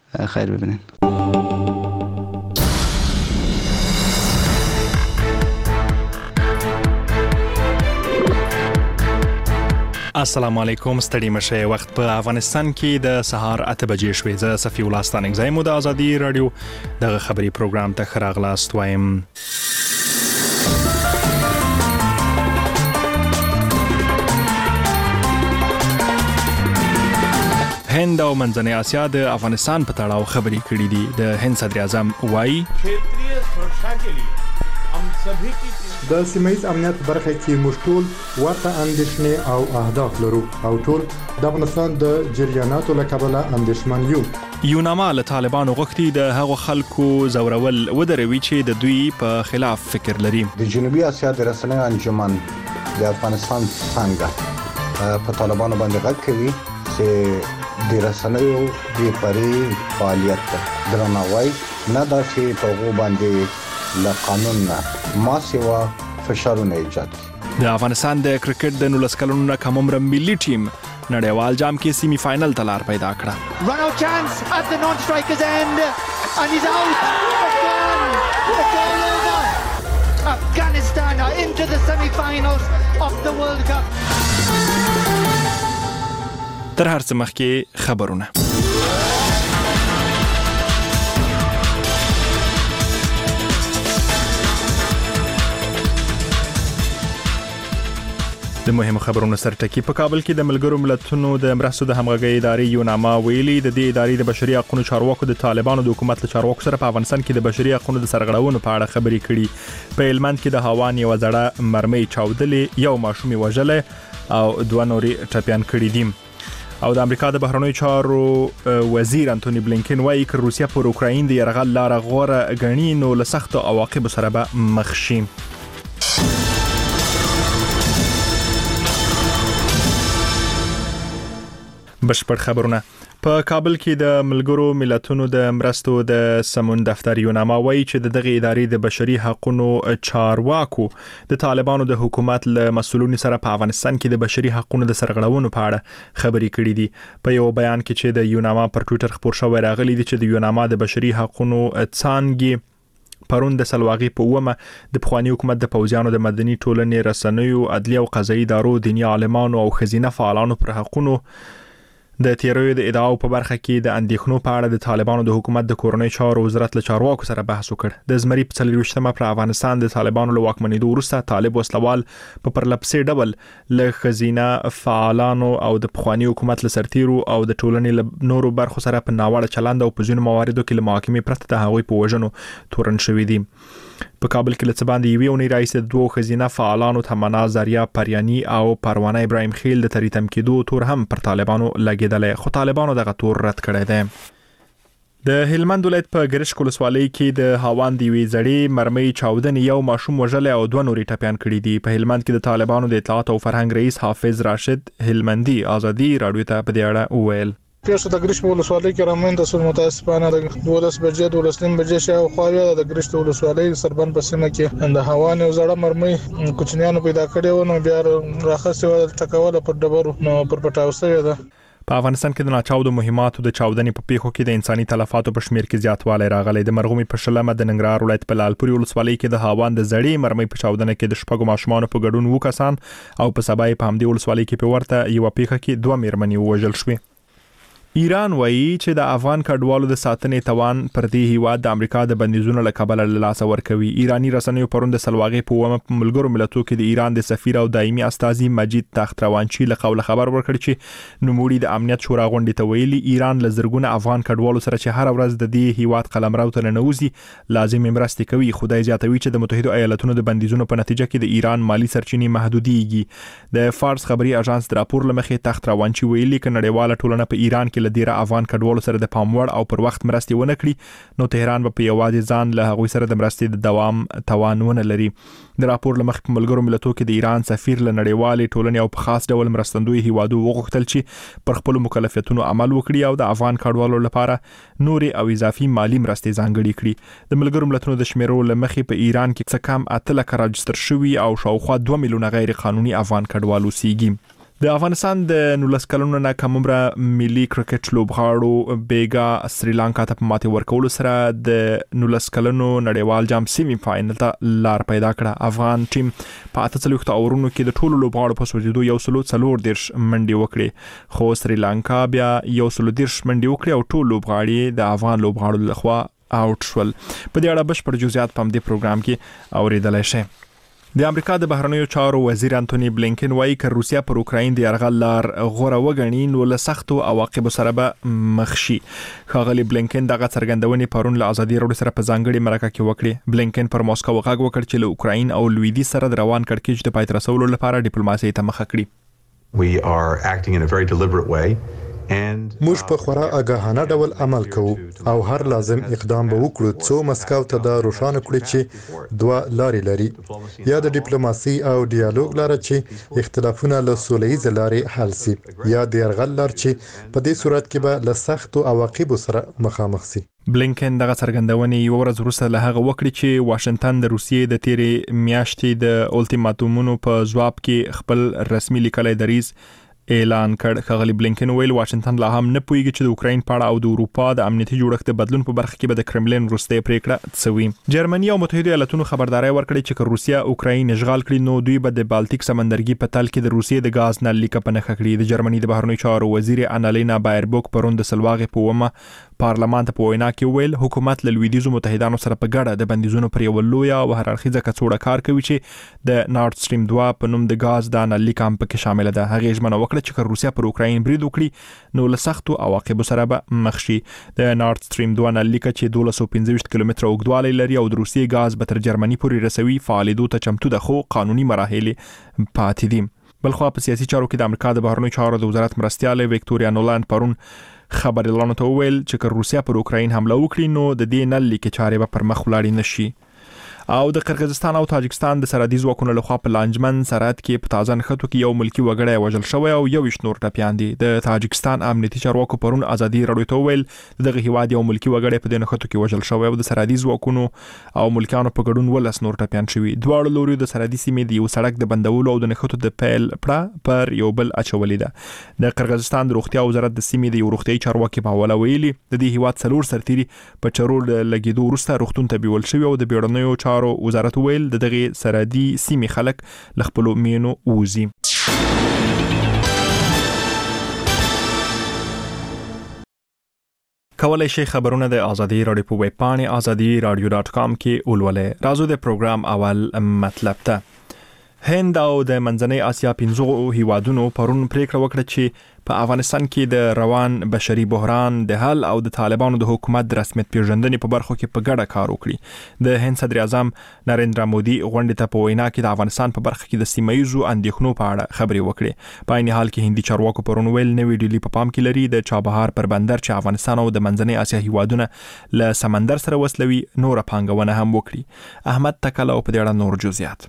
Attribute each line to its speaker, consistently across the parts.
Speaker 1: خیر ببینین.
Speaker 2: السلام علیکم. ستړي مشه. وخت په افغانستان کې د سهار 8 بجې شوې. زه صفي الله ستانګزی مو د ازادي رادیو دغه خبري پروګرام ته خراغلاست وایم. هند او منځنۍ اسیا د افغانستان په تړاو خبري کړې دي. د هند صدر اعظم وایي
Speaker 3: د سیمه‌ییز امنیت برخه کې موږ ټول ورته اندېښنې او اهداف لرو او ټول د افغانستان د جریاناتو له کبله اندېښمن یو.
Speaker 2: یوناما له طالبانو غوښتي د هغو خلکو زورول ودروي چې د دوی په خلاف فکر لري.
Speaker 4: د جنوبي اسیا د رسنیو انجمن د افغانستان څنګه په طالبانو باندې غږ کوي چې د رسنیو د پرې فعالیت درناوی نه دا چې په غو باندې له قانون نه ما سیوا فشارونه ایجاد کړي.
Speaker 2: د افغانستان د کرکټ د 19 کلونو نه کم عمر ملي ټیم نړیوال جام کې سیمی فائنل ته لار پیدا کړه.
Speaker 5: Run out chance at the non-striker's end and he's out. It's all over. Afghanistan are into the semi-finals of the World Cup.
Speaker 2: تر هر څه مخکې خبرونه. د مهمو خبرونو سرټکی. په کابل کې د ملګرو ملتونو د مرستو د همغږي ادارې یوناما ویلي د دې ادارې د بشري حقوقو چارواکو د طالبانو د حکومت له چارواکو سره په افغانستان کې د بشري حقوقو د سرغړونو په اړه خبرې کړي. په هلمند کې د هوان یو زړه مرمۍ چاودلې، یو ماشوم وژلې او 2 نورې ټپيان کړي دي. او د امریکا د بهرنیو چارو وزیر انټونی بلینکن وايي چې روسیا پر اوکراین د یرغل لار غوړه غني نو له سخت عواقب سره به مخ شي. بشپړ خبرونه. په کابل کې د ملګرو ملتونو د مرستو د سمون دفتر یوناما وایي چې دغه ادارې د بشري حقوقو چارواکو د طالبانو د حکومت له مسؤلینو سره په افغانستان کې د بشري حقوقو د سرغړونو په اړه خبرې کړې دي. په یو بیان کې چې د یوناما پر ټوئیټر خبر شوی راغلی دی چې د یوناما د بشري حقوقو څانګې پرون د سلواغي په ومه د پخوانی حکومت د پوځیانو د مدني ټولنې رسنیو عدلیه او قضایي ادارو دینی عالمانو او خزینه فعالانو پر حقوقو د تیروي د ادعاو په برخه کې د اندېښنو په اړه د طالبانو د حکومت د کورنۍ چارو وزارت له چارواکو سره بحث وکړ. د زمري په 24مه پر افغانستان د طالبانو له واکمنېدو وروسته طالب وسلوال په پرلپسې ډول له خزینه فعالانو او د پخوانی حکومت له سرتیرو او د ټولنې له نورو برخو سره په ناوړه چلند او په ځینو مواردو کې له محاکمې پرته د هغوی په وژنو تورن شوې دي. په کابل کې لڅ باندې یوې اونۍ رئیس د دوه خزینه فعالانو تمنا زریا پریانی او پروانه ابراهیم خیل د تریتم کېدو تور هم پر طالبانو لګیدل، خو طالبانو دغه تور رد کړی دی. د هلمند ولایت په ګرشک ولسوالۍ کې د هاوان دی وی زړې مرمۍ چاودنې یو ماشوم وژل او 2 نورې ټپيان کړي دي. په هلمند کې د طالبانو د اطلاعات او فرهنګ رئیس حافظ راشد هلمندي ازادي رادیو ته په دې اړه وویل.
Speaker 6: پیښه د ګرشک ولسوالۍ کې رامنځته شو. متاسفانه د 12 بجې شاوخوا د ګرشک ولسوالۍ سربن په سیمه کې د هوان یو زړه مرمۍ کوچنیانو پیدا کړې و نو بیا راخصه ټکوله پر ډبرو نو پر پټاوسه ده.
Speaker 2: په افغانستان کې د ناچاودو مهماتو د چاودنې په پیښو کې د انساني تلفاتو په شمیر کې زیاتوالی راغلی. د مرغومي په شلمه د ننګرهار ولایت په لالپوري ولسوالۍ کې د هاوان د زړې مرمۍ په چاودنه کې د شپږو ماشومانو په ګډون 2 کسان او په سبا په همدې ولسوالۍ کې په ورته یو پیښه کې 2 میرمنې وژل شوې. ایران وایي چې د افغان کډوالو د ساتنې توان پر دې هیواد د امریکا د بندیزونو له کبله له لاسه ورکوي. ایرانی رسنیو پرون د سلواغي په ومه په ملګرو ملتونو کې د ایران د سفیر او دایمي استازي مجید تختروانچی له قوله خبر ورکړ چې نوموړي د امنیت شورا غونډې ته ویلي ایران له زرګونه افغان کډوالو سره چې هر ورځ د دې هیواد قلمرو ته ننوزي لازم مرستې کوي. خدای زیاتوي چې د متحده ایالاتونو د بندیزونو په نتیجه کې د ایران مالی سرچینې محدودېږي. د فارس خبري اژانس د راپور لمخې تختروانچی ویلي چې نړیواله ټولنه په ایران کې له ډیره افغان کډوالو سره د پاموړ او پر وخت مرستې ونه کړي نو تهران په یوازې ځان له هغوی سره د مرستې د دوام توان ونه لري. د راپور لمخ په ملګرو ملتونو کې د ایران سفیر له نړیوالې ټولنې او په خاص ډول مرستندوی هیوادو وغوښتل چې پر خپل مکلفیتونو عمل وکړي او د افغان کډوالو لپاره نوري او اضافي مالی مرستې ځانګړي کړي. د ملګرو ملتونو د شمیرو لمخې په ایران کې څه کم 8 لک راجستر شوي او شاوخوا 2 میلیونه غیر قانوني افغان کډوالو سیږي. د افغانستان د 19 کلونو نه کمره ملي کرکټ لوبغاړو بیګا سریلانکا ته په ماتې ورکولو سره د 19 کلونو نړیوال جام سیمي فائنل ته لار پیدا کړه. افغان ټیم په 48 اورونو کې د ټولو لوبغاړو په سوجیدو 140 منډي وکړي، خو سریلانکا بیا 130 منډي وکړي او ټول لوبغاړي د افغان لوبغاړو لخوا آوټ شول. په دې اړه بشپړ جزئیات په دې پروګرام کې اوریدلای شئ. د امریکا د بهرنیو چارو وزیر انټونی بلینکن وایي چې روسیا پر اوکراین د یرغل لار غوره وګڼي نو له سختو عواقبو سره به مخ شي. ښاغلي بلینکن دغه څرګندونې پرون له ازادي راډیو سره په ځانګړي مرکه کې وکړې. بلینکن پر موسکو غږ وکړ چې له اوکراین او لویدیځ سره د روان کړکېچ د پای ته رسولو لپاره ډیپلوماسي ته مخه کړي.
Speaker 1: We are acting in a very deliberate way.
Speaker 3: موږ په خورا آگاهانه ډول عمل کوو او هر لازم اقدام به وکړو څو مسکو ته دا روښانه کړي چې دوه لارې لري، یا د ډیپلوماسي او ډیالوګ لاره چې اختلافونه له سوله‌ییز لارې حل شي، یا د یرغل لار چې په دې صورت کې به له سختو عواقبو سره مخامخ شي.
Speaker 2: بلینکن دغه څرګندونې یو ورځ وروسته له هغه وکړي چې واشنگټن د روسیې د تیرې میاشتې د الټیماټومونو په ځواب کې خپل رسمي لیکلي دریځ اعلان کړ. ښاغلي بلینکن ویل واشنگټن لا هم نه پوهیږي چې د اوکراین په اړه او د اروپا د امنیتي جوړښت د بدلون په برخه کې به د کرملین وروستۍ پریکړه څه وي. جرمني او متحده ایالاتونو خبرداري ورکړې چې روسیا اوکراین اشغال کړي نو دوی به د بالټیک سمندرګي په تل کې د روسیې د غاز نل لیک په نخښه کړي. د جرمني د بهرنیو چارو وزیر انالینا بایربوک پرون د سلواغې په ومه پارلمان ته په وینا کې ویل حکومت له لویدیځو متحدانو سره په ګډه د بندیزونو پر یو لوی او هررخیزه کڅوړه کار کوي چې د نارد سټریم 2 په نوم د غاز د نل لیک هم پکې شامل ده. هغه ژمنه وکړه چې روسیا پر اوکراین برید وکړي نو له سختو عواقبو سره به مخ شي. د نارد سټریم 2 نل لیک چې 1215 کیلومتره اوږدوالی لري او د روسیې غاز به تر جرمني پورې رسوي فعالیدو ته چمتو ده، خو قانوني مراحل پاتې دي. بلخو په سیاسي چارو کې د امریکا د بهرنیو چارو د وزارت مرستیاله وکټوریا نولاند پرون خبريالانو ته ویل چې روسیا پر اوکراین حمله وکړي نو د دې نل لیک چارې به پر مخ ولاړې نشي. او د قرغیزستان او تاجکستان د سرحدي ځواکونو لخوا په لانجمن سرحد کې په تازه نښتو کې یو ملکی وګړی وژل شوی او یو نور ټپیان دي. د تاجکستان امنیتي چارواکو پرون ازادي راډیو ته ویل دغه هیواد یو ملکی وګړی په دې نښتو کې وژل شوی او د سرحدي ځواکونو او ملکانو په ګډون 12 نور ټپیان شوي. دواړو لوري د سرحدي سیمې د یو سړک د بندولو او د نښتو د پیل پر یو بل اچولې ده. د قرغیزستان د روغتیا وزارت د سیمې د یو روغتي چارواکي په حواله ویلي د دې هیواد څلور سرتيري په چرول لګیدو وروسته روغتون ته بیول شوی او د بیړنیو چارو وزارت دغه سرحدي سیمې خلک ل خپل مینو وزي. کولای شي خبرونه د ازادي راډیو په ویب پاڼه azadi.radio.com کې ولولئ. راځو د پروګرام اول مطلب ته. هند او د منځنۍ اسیا 15 هیوادونو پرون پریکړه وکړه چې په افغانستان کې د روان بشري بحران د حل او د طالبانو د حکومت د رسمیت پیژندنې په برخو کې په ګډه کار وکړي. د هند صدر اعظم نریندرا مودي غونډې ته په وینا کې د افغانستان په برخه کې د سیمایزو اندېښنو په اړه خبرې وکړې. په عین حال کې هندي چارواکو پرون ویل نوې ډیلی په پام کې لري د چابهار پر بندر چې افغانستان او د منځنۍ اسیا هیوادونه له سمندر سره وصلوي نور پانګونه هم وکړي. احمد تکل او په دې اړه نور جزئیات.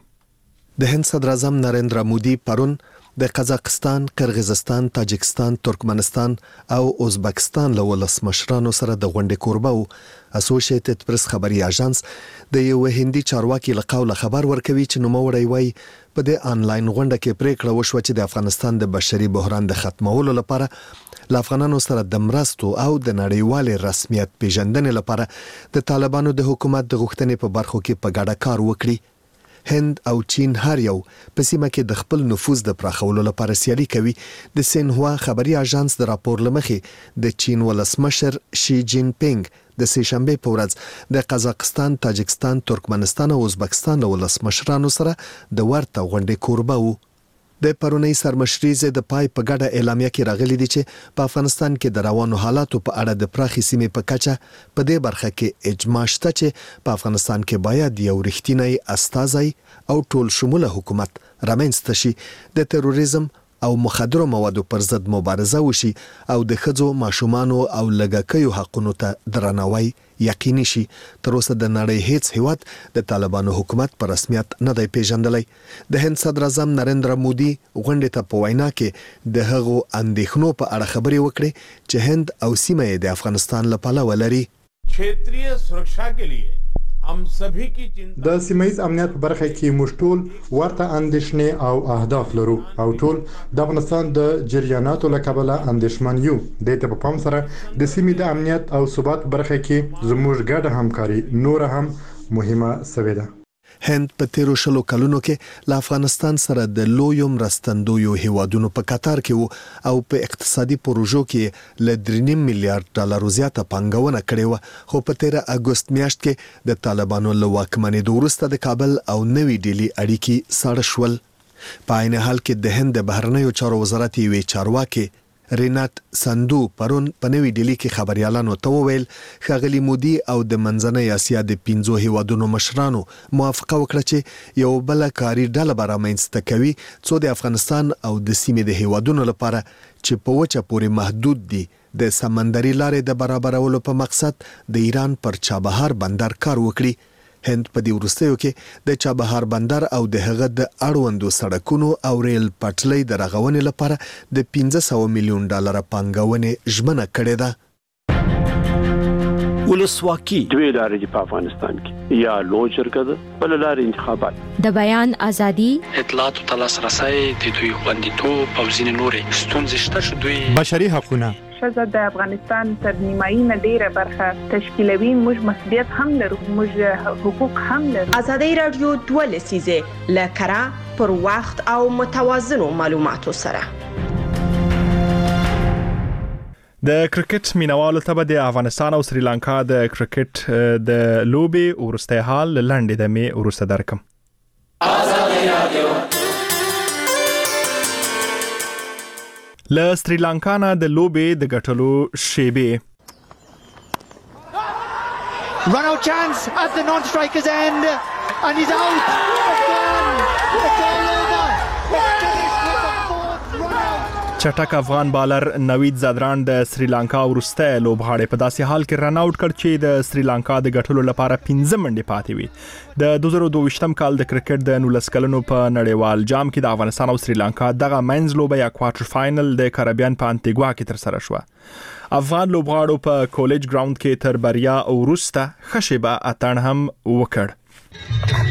Speaker 7: د هند صدر اعظم نریندرا مودي پرون د قزاقستان، قرغیزستان، تاجکستان، ترکمنستان او ازبکستان له ولسمشرانو سره د غونډې کوربه او اسوسییټډ پریس خبري اژانس د یو هندي چارواکي له قوله خبر ورکوي چې نوموړی وایي په دې انلاین غونډه کې پریکړه وشوه چې د افغانستان د بشري بحران د ختمولو لپاره له افغانانو سره د مرستو او د نړیوال رسمیت پیژندنې لپاره د طالبانو د حکومت د غوښتنې په برخو کې په ګډه کار وکړي. هند او چین هر یو په سیمه کې د خپل نفوذ د پراخولو لپاره سیالي کوي. د سینهوا خبري اژانس د راپور لمخې د چین ولسمشر شي جین پینګ د سه شنبه په ورځ د قزاقستان، تاجکستان، ترکمنستان او ازبکستان ولسمشرانو سره د ورته غونډې کوربه وو. د پرونی سرمشري د پای په ګډه اعلامیه کې راغلي دي چې په افغانستان کې د روانو حالاتو په اړه د پراخي سیمې په کچه په دې برخه کې اجماع شته چې په افغانستان کې باید یو رښتینی استازی او ټول شموله حکومت رامنځته شي، د تروریزم او مخدرو موادو پر ضد مبارزه وشي او د ښځو، ماشومانو او لږکیو حقونو ته درناوی یقیني شي. تر اوسه د نړۍ هیڅ هیواد د طالبانو حکومت په رسمیت نه دی پیژندلی. د هند صدر اعظم نریندرا مودي غونډې ته په وینا کې د هغو اندېښنو په اړه خبرې وکړې چې هند او سیمه یې د افغانستان له پلوه لري.
Speaker 8: क्षेत्रीय सुरक्षा के लिए
Speaker 3: د سیمایي امنیت په برخه کې موږ ټول ورته اندېښنې او اهداف لرو او ټول د افغانستان د جریاناتو له کبله اندېښمن یو. د ته په پام سره د سیمې د امنیت او ثبات برخه کې زموږ ګډه همکاري نور هم مهمه سوې ده.
Speaker 7: هند په تیرو شلو کلونو کې له افغانستان سره د لویو مرستندویو هیوادونو په قطار کې وو او په اقتصادي پروژو کې له 3.5 میلیارډ ډالر زیاته پانګونه کړې و، خو په 13 اگست میاشت کې د طالبانو له واکمنۍ وروسته د کابل او نوې ډیلی اړیکې ساړه شول. په عین حال کې د هند د بهرنیو چارو وزارت یوې چارواکي رینات سندو پرون په نوې ډیلی کې خبريالانو ته وویل ښاغلي مودي او د منځنۍ اسیا د 15 هیوادونو مشرانو موافقه وکړه چې یو بل کاري ډله برابرمنځته کوي څو د افغانستان او د سیمې د هیوادونو لپاره چې په وچه پورې محدود دي د سمندري لارې د برابرولو په مقصد د ایران پر چابهار بندر کار وکړي. هند په دې وروستیو کې د چابهار بندر او د هغه د اړوندو سړکونو او ریل پټلۍ د رغونې لپاره د 1500 میلیون ډالر پانګونې ژمنه کړې ده.
Speaker 8: ولسواکي دوی لارې په افغانستان کې یا لوی جرګه ده بل لارې انتخابات
Speaker 9: د بیان ازادي
Speaker 10: اطلاعات او لاسرسي د دوی خوندیتوب او ځینې نورې ستونزې شته چې دوی
Speaker 11: بشري حقوقونه
Speaker 12: شزه د افغانستان تر نیمایي نه ډیره برخه تشکیلوي. موږ مسؤلیت هم لرو، موږ حقوق هم لرو.
Speaker 13: ازادي رادیو 2 لسیزه لکرا پر وخت او متوازنو معلوماتو سره.
Speaker 2: د کرکټ مینوالو ته د افغانستان او سریلانکا د کرکټ د لوبې ورسته حال لاندې د می ورسته درکم. ازادي رادیو له سریلانکا نه د لوبې د ګټلو شیبه.
Speaker 5: Run out chance at the non-striker's end and he's out. It's all over.
Speaker 2: چټک افغان بالر نوید زادران د سریلانکا ورسته لوبغاړي په داسې حال کې رن اوټ کړ چې د سریلانکا د ګټلو لپاره 15 منډې پاتې وي. د 2022م کال د کرکټ د 19 کلنو په نړیوال جام کې د افغانستان او سریلانکا دغه مینز لوبه یا کوارټر فائنل د کریبیان په انټیګوا کې تر سره شو. افغان لوبغاړو په کالج ګراوند کې تر بریا او ورسته خشبه اتن هم وکړ.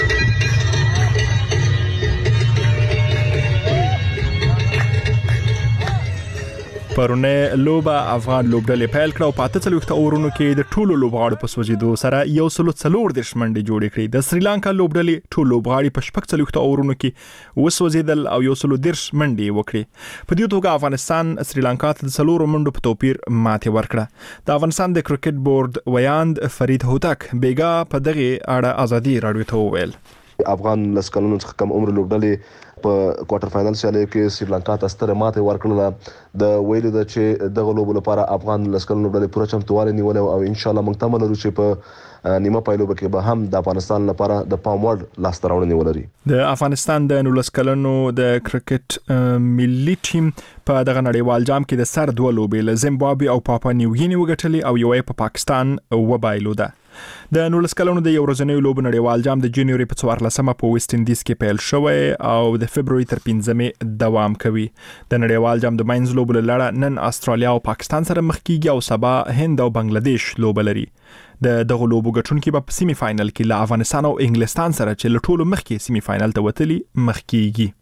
Speaker 2: پرونه لوبه افغان لوبډلې پیل کړه او په 43 اورونو کې د ټولو لوبغاړو په سوځیدو سره 140 منډې جوړې کړې. د سریلانکا لوبډلې ټول لوبغاړي په 46 اورونو کې وسوځیدل او 110 منډې وکړې. په دې توګه افغانستان سریلانکا ته د 4 منډو په توپیر ماتې ورکړه. د افغانستان د کرکټ بورډ ویاند فرید هوتک بیګا په دغه اړه ازادي رادیو ته وویل
Speaker 14: افغان لسکلونو څخه کم عمر لوبډلې په کوارټر فائنل سیالي کې سریلانکا ته ستره ماته ورکړه. د ویلو د چې دغه لوب لپاره افغان لسکلونو لوبډلې پوره چمتووالی نیولې او ان شاء الله موږ تمه لرو چې په نیمه پایلوبه کې به هم د افغانستان لپاره د پام وړ لاسته راوړنې ولري.
Speaker 2: د افغانستان د 19 کلنو د کرکټ ملي ټیم په دغه نړیوال جام کې د سر دوه لوبې له زیمبابوې او پاپا نیوګینی وګټلې او یوې په پاکستان وبایلوده. د 19 کلونو د یو ورځنیو لوبو نړیوال جام د جنوري په 14مه په ویسټ انډیز کې پیل شوی او د فبرवरी تر 15مې دوام کوي. د نړیوال جام د ماینز لوبو لړ نن استرالیا او پاکستان سره مخ کیږي او سبا هند او بنگلاديش لوب لري. د دغه لوبو ګټونکي په سیمی فائنل کې له افغانستان او انګلستان سره چې له ټولو مخکې سیمی فائنل ته وتلي مخ کیږي.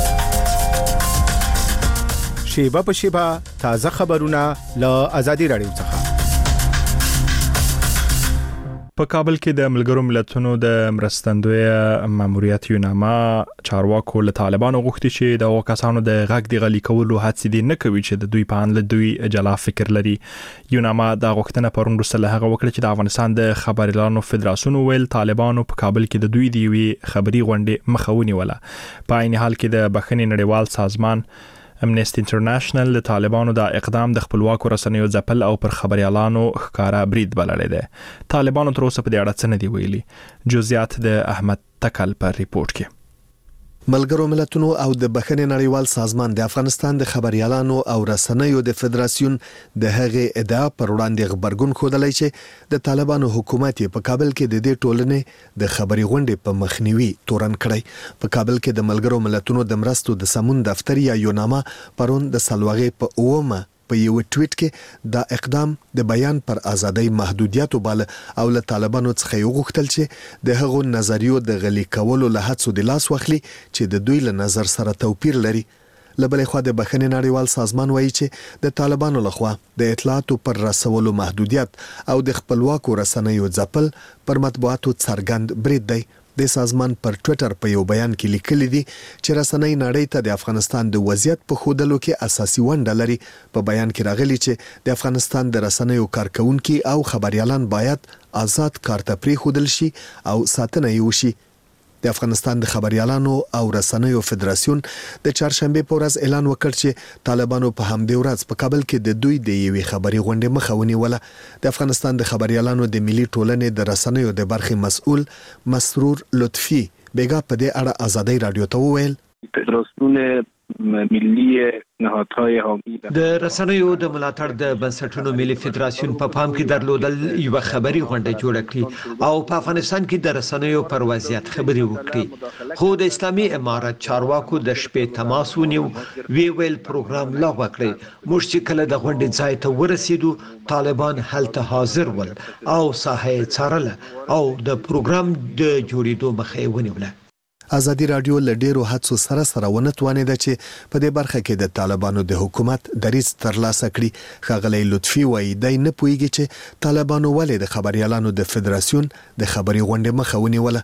Speaker 11: شیبه په شیبه تازه خبرونه له ازادي رادیو څخه.
Speaker 2: په کابل کې د ملګرو ملتونو د مرستندوی ماموریت یوناما چارواکو له طالبانو غوښتي چې د وکاسانو د غږ د غلي کولو هڅې دي نه کوي چې د دوی په اړه دوی جلا فکر لري. یوناما د غوښتنه پرون وروسته هغه وکړه چې د افغانستان د خبريالانو فدراسیون ویل طالبانو په کابل کې د دوی دی وی خبري غونډه مخاوني ولا. په عین حال کې د بخښنې نړیوال سازمان امنیسټي انټرنیشنل د طالبانو د اقدام د خپلواکو رسنیو ځپل او پر خبريالانو ښکارا برید بللی دی. طالبانو تر اوسه په دې اړه څه نه دی ویلي. جزئیات د احمد تکل پر ریپورت کې.
Speaker 7: ملګرو ملتونو او د بخښنې نړیوال سازمان د افغانستان د خبريالانو او رسنیو د فدراسیون د هغه ادعا پر وړاندې خبرګون خوده چې د طالبانو حکومت په کابل کې د دې ټولنې د خبري غونډې په مخنیوي تورن کړی. په کابل کې د ملګرو ملتونو د مرستو د سمون دفتر یا یوناما پرون د سلوغې په اومه په یو ټویټ کې دا اقدام د بیان پر ازادۍ محدودیت وباله او له طالبانو څخه یو غوښتل چې د هغو نظریو د غلي کولو له هڅو د لاس واخلي چې د دوی له نظر سره توپیر لري. لبلې خو د بخښنې نړیوال سازمان وایي چې د طالبانو لخوا د اطلاعاتو پر رسولو محدودیت او د خپلواکو رسنیو ځپل پر مطبوعاتو څرګند برید دی. د سازمان پر ټوئیټر په یو بیان کې لیکلي دي چې رسنۍ نړۍ ته د افغانستان د وضعیت په ښودلو کې اساسي ونډه لري. په بیان کې راغلي چې د افغانستان د رسنیو کارکونکي او خبريالان باید آزاد کار ته پرېښودل شي او ساتنه یې وشي. د افغانستان د خبريالانو او رسنیو فدراسیون د چهارشنبه په ورځ اعلان وکړ چې طالبانو په همدې ورځ په کابل کې د دوی د یوې خبري غونډې مخه ونیوله. د افغانستان د خبريالانو د ملي ټولنې د رسنیو د برخې مسؤل مسرور لطفي بیګا په دې اړه ازادۍ رادیو ته وویل
Speaker 9: فدراسیون ملي نهادهای حامی
Speaker 15: د رسنیو د ملاتړ د بنسټونو ملي فدراسیون په پام کې درلودل یو خبري غونډه جوړه کړي او په افغانستان کې د رسنیو پر وضعیت خبري وکړي. خو د اسلامي امارت چارواکو د شپې تماس ونیو ویل پروګرام لغوه کړی. موږ چې کله د غونډې ځای ته ورسېدو طالبان هلته حاضر ول او ساحه څارله او د پروګرام د جوړېدو مخه ونیوله.
Speaker 7: ازادي رادیو له ډیرو هڅو سره ونتوانېده چې په دې برخه کې د طالبانو د حکومت دریځ ترلاسه کړي. ښاغلی لطفي وایي دی نه پوهیږي چې طالبانو ولې د خبريالانو د فدراسیون د خبري غونډې مخه ونیوله.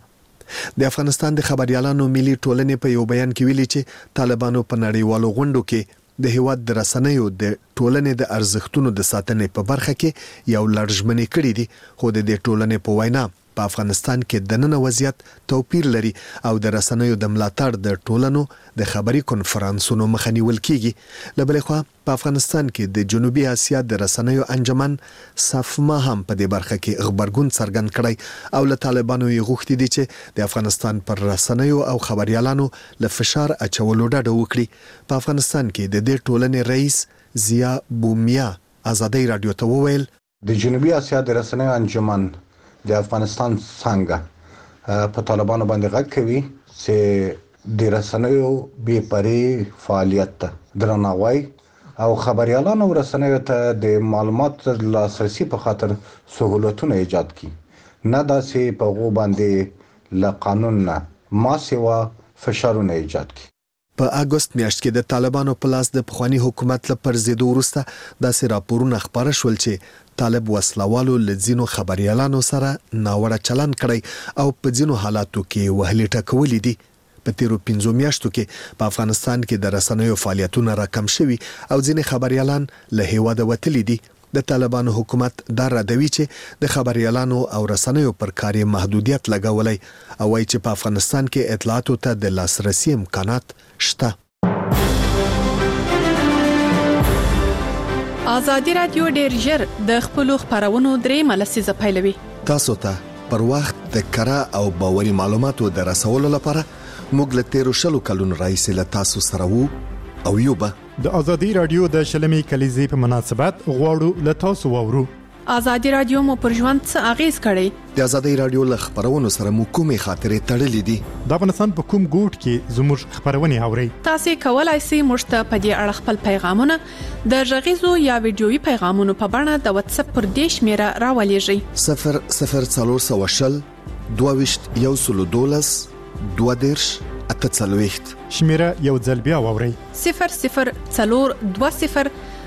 Speaker 7: د افغانستان د خبريالانو ملي ټولنې په یو بیان کې ویلي چې طالبانو په نړیوالو غونډو کې د هیواد د رسنیو د ټولنې د ارزښتونو د ساتنې په برخه کې یو لړژمنې کړې دي. خو د دې ټولنې په وینا په افغانستان کې د نن وضعیت توپیر لري او د رسنیو د ملاتړ د ټولنو د خبري کنفرانسونو مخه نیول کیږي. لبلې خو په افغانستان کې د جنوبي اسیا د رسنیو انجمن صفما هم په دې برخه کې خبرګون څرګند کړی او له طالبانو یې غوښتي دي چې د افغانستان پر رسنیو او خبريالانو له فشار اچولو ډډه وکړي. په افغانستان کې د دې ټولنې رئیس زیا بومیا ازادۍ رادیو ته وویل
Speaker 4: د جنوبي اسیا د رسنیو انجمن د افغانستان څنګه په طالبانو باندې غږ کوي چې د رسنیو بې پرې فعالیت درناوی او خبريالانو رسنیو ته د معلوماتو لاسرسي په خاطر سہولتونه ایجاد کړي، نه داسې په غو باندې له قانون نه ما سوا فشارونه ایجاد کړي.
Speaker 7: په اگست میاشت کې د طالبانو په لاس د پخوانی حکومت له پرځېدو وروسته داسې راپورونه خبره شول چې طالب وسلوالو له ځینو خبريالانو سره ناوړه چلند کړی او په ځینو حالاتو کې وهلي ټکولي دي. په تیرو 15 میاشتو کې په افغانستان کې د رسنیو فعالیتونه راکم شوي او ځینې خبريالان له هیواده وتلي دي. د طالبانو حکومت دا ردوي چې د خبريالانو او رسنیو پر کار محدودیت لګولای او وايي چې په افغانستان کې اطلاعاتو ته د لاسرسي امکانات شته.
Speaker 16: ازادي رادیو ډیر ژر د خپل خبرونو درې ملسیزه پیلوي.
Speaker 7: تاسو ته پر وخت د کره او باوري معلوماتو د رسولو لپاره موږ له تیرو شلو کلونو راهیسې له تاسو سره وو او یوبه
Speaker 17: د ازادي رادیو د شلمي کلیزې په مناسبت غواړو له تاسو وورو.
Speaker 16: ازادي رادیو مو پر ژوند څه اغیز کړی؟
Speaker 7: د ازادي رادیو له خبرونو سره مو کومې خاطرې تړلې دي؟
Speaker 17: د افغانستان په کوم ګوټ کې زموږ خبرونه اوري؟
Speaker 16: تاسو کولای شئ موږ ته په دې اړه خپل پیغامونه د غږیزو یا ویډیويي پیغامونو په بڼه د واتس اپ پر دې شمیره راولېږئ.
Speaker 7: 0040 22 112 22 8
Speaker 17: شمیره یو ځل بیا واورئ
Speaker 16: 0040 22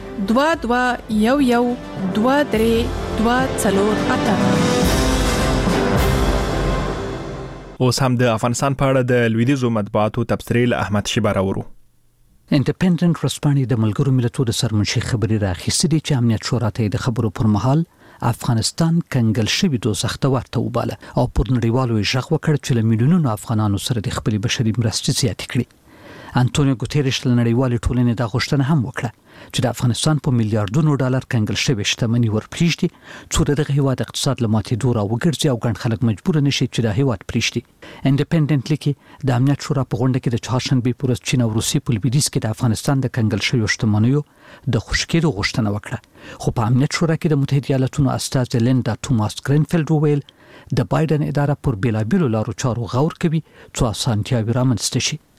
Speaker 16: 22 11 23
Speaker 2: اوس هم د افغانستان په اړه د لویدیزو مطبوعاتو تبصرې له احمد شیبه راورو.
Speaker 18: انډیپندنت ورسپانې د ملګرو ملتونو د سرمنشي خبري راخیستې دي چې امنیت شورا ته د خبرو پر مهال افغانستان کنګل شوی دوزخ ته ورته وباله او پر نړیوالو ژغ وکړ چې له میلیونونو افغانانو سره د خپل بشري مرستې زیاتې کړي. انټونیو ګوتيريش له نړیوالې ټولنې د غوښتنه هم وکړه چې د افغانستان په میلیارډونو ډالر کنګل شوی شتمنۍ ورپریږدي څو د هیواد اقتصاد له ماتېدو راوګرځي او ګڼ خلک مجبور نشي چې د هیواد پریږدي. انډیپندنت لیکي د امنیت شورا په غونډه کې د چهارشنبه پر ورځ چین او روسیې په لویدیځ کې د افغانستان د کنګل شوی شتمنیو د خوشکېدو غوښتنه وکړه. خو په امنیت شورا کې د متحده ایالاتونو استازي لیندا توماس گرینفیلد وویل د بایدن اداره پر بیلابیلو لارو چارو غور کوي څو اسانتیاوي رامنځته شي.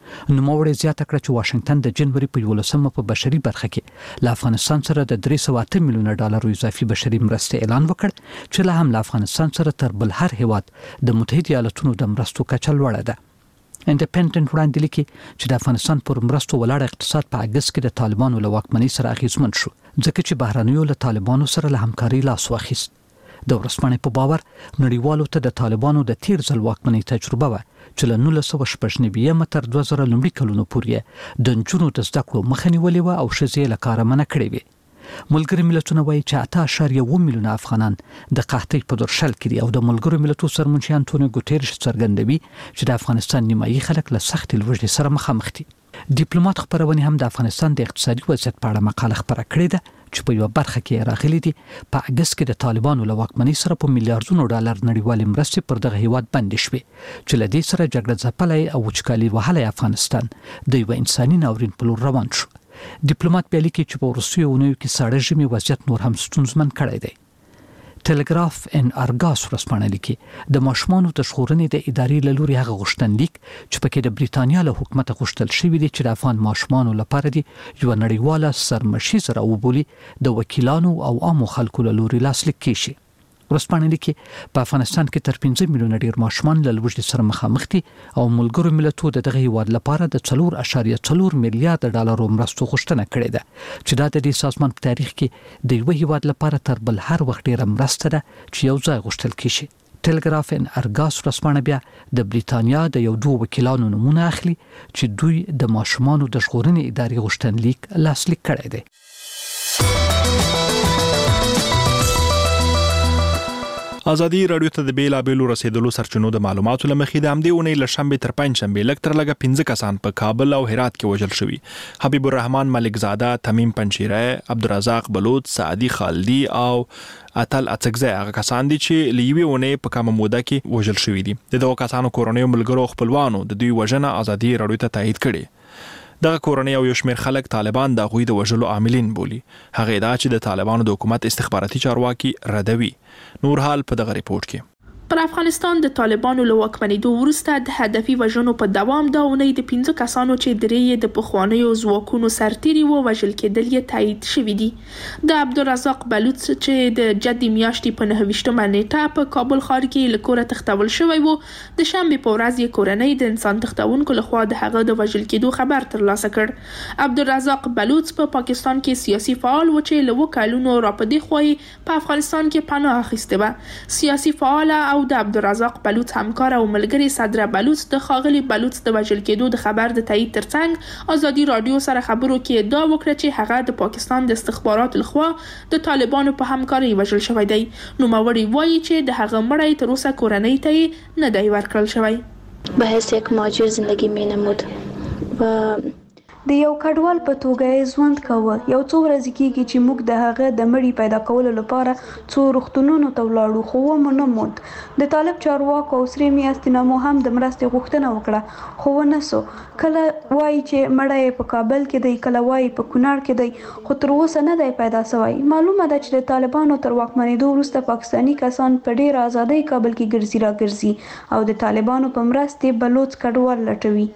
Speaker 18: نوموړی زیاته کړه چې واشنگټن د جنوري په 11 په بشري برخه کې له افغانستان سره د 308 میلیون ډالر اضافي بشري مرستې اعلان وکړ چې له هم له افغانستان سره تر بل هر هیواد د متحده ایالاتونو د مرستو کچه لوړه ده. انډیپندنت وړاندې لیکي چې د افغانستان پر مرستو ولاړ اقتصاد په اگست کې د طالبانو له واکمنۍ سره اغیزمن شو ځکه چې بهرنیو له طالبانو سره له همکاري لاس واخیست. د ورځپاڼې په باور نړیوالو ته د طالبانو د تیر ځل واکمنۍ تجربه و چې له 1999 تر 2000 لومړي کلونو پورې د نجونو د زده کړو مخه نیولې و او ښځې له کاره منع کړې وې. ملګري ملتونه وایي چې 8.1 میلیونه افغانان د قحطۍ په درشل کې دي او د ملګرو ملتونو سرمنشي انټونیو ګوتيرش څرګندوي چې د افغانستان نیمایي خلک له سخت لوږې سره مخامخ دي. ډیپلوماټ خبرونه هم د افغانستان د اقتصادي وضعیت په اړه مقاله خبره کړې ده چې په یو برخه کې راغلي دي په اگست کې د طالبانو له واکمنۍ سره په میلیارډونو ډالر نړیوالې مرستې پر دغه هیواد بندې شوې چې له دې سره جګړه ځپلی او وچکالي وهلی افغانستان د یو انساني ناورین په لور روان شو. ډیپلوماټ بیا لیکي چې په وروستیو اونیو کې ساړه ژمي وضعیت نور هم ستونزمن کړی دی. ټلګراف ان ارګاس ورځپاڼه لیکي د ماشومانو د ژغورنې د ادارې له لوري هغه غوښتنلیک چې پکې د بریتانیا له حکومت غوښتل شوی دی چې د افغان ماشومانو لپاره دی یو نړیواله سرمشي سره وبولي د وکیلانو او عامو خلکو له لوري لاسلیک کیږي. ورځپاڼه لیکي په افغانستان کې تر 15 میلیونه ډیر ماشومان له لوږې سره مخامخ دي او ملګرو ملتونو د دغه هیواد لپاره د 4.4 میلیارډ ډالرو مرستو غوښتنه کړې ده چې دا د دې سازمان په تاریخ کې د یو هیواد لپاره تر بل هر وخت ډیره مرسته ده چې یو ځای غوښتل کیږي. ټلګراف ان ارګاس ورځپاڼه بیا د بریتانیا د یو دوه وکیلانو نمونه اخلي چې دوی د ماشومانو د ژغورنې ادارې غوښتنلیک لاسلیک کړی دی.
Speaker 2: ازادي رادیو ته د بیلابېلو رسیدلو سرچینو د معلوماتو لمخې د همدې اونۍ له شنبې تر پنځشنبې لږ تر لږه 15 کسان په کابل او هرات کې وژل شوي. حبیب الرحمن ملکزاده، تمیم پنشیره، عبدالرزاق بلوچ، سعدي خالدي او اتل اڅکزی هغه کسان دي چې لیوي اونۍ په کومه موده کې وژل شوي دي. دغه کسانو کورنیو ملګرو خپلوانو د دوی وژنه ازادي رادیو ته تایید کړي. دغه کورنۍ او یو شمېر خلک طالبان د هغوی د وژلو عاملین بولي. هغه ادعا چې د طالبانو د حکومت استخباراتي چارواکي ردوي. نور حال په دغه ریپورت کې.
Speaker 19: پر افغانستان د طالبانو له واکمنېدو وروسته د هدفي وژنو په دوام د اونۍ د 15 کسانو چې درې د پخوانیو ځواکونو سرتیري و وژل کېدل یې تایید شوي دي. د عبدالرزاق بلوچ چې د جدي میاشتې په 9 نیټه په کابل ښار کې له کوره تښتول شوی و، د شنبې په ورځ یې کورنۍ د انسان تښتونکو لخوا د هغه د وژل کېدو خبر ترلاسه کړ. عبدالرزاق بلوچ په پاکستان کې سیاسي فعال و چې له 2 کلونو راپدې خوا په افغانستان کې پناه اخیسته و. سیاسي فعال او د عبدالرزاق بلوچ همکار او ملګری صدره بلوچ د ښاغلي بلوچ د وژل کېدو د خبر د تایید ترڅنګ ازادي رادیو سره خبرو کې ادعا وکړه چې هغه د پاکستان د استخباراتو لخوا د طالبانو په همکاري وژل شوی دی. نوموړی وایي چې د هغه مړی تر اوسه کورنۍ ته نه دی ورکړل شوی.
Speaker 20: به حیث یک مهاجر زندگی مینمود و د یو کډوال په توګه یې ژوند کاوه. یو څو ورځې کېږي چې موږ د هغه د مړي پیدا کولو لپاره څو روغتونونو ته ولاړو خو ومو نه موند. د طالب چارواکو او سرې میاشتې نه مو هم د مرستې غوښتنه وکړه خو ونه سو. کله وایي چې مړی په کابل کې دی، کله وایي په کونړ کې دی، خو تر اوسه نه دی پیدا سوی. معلومه ده چې د طالبانو تر واکمنېدو وروسته پاکستاني کسان په ډېر ازادۍ کابل کې ګرځي راګرځي او د طالبانو په مرستې بلوچ کډوال لټوي.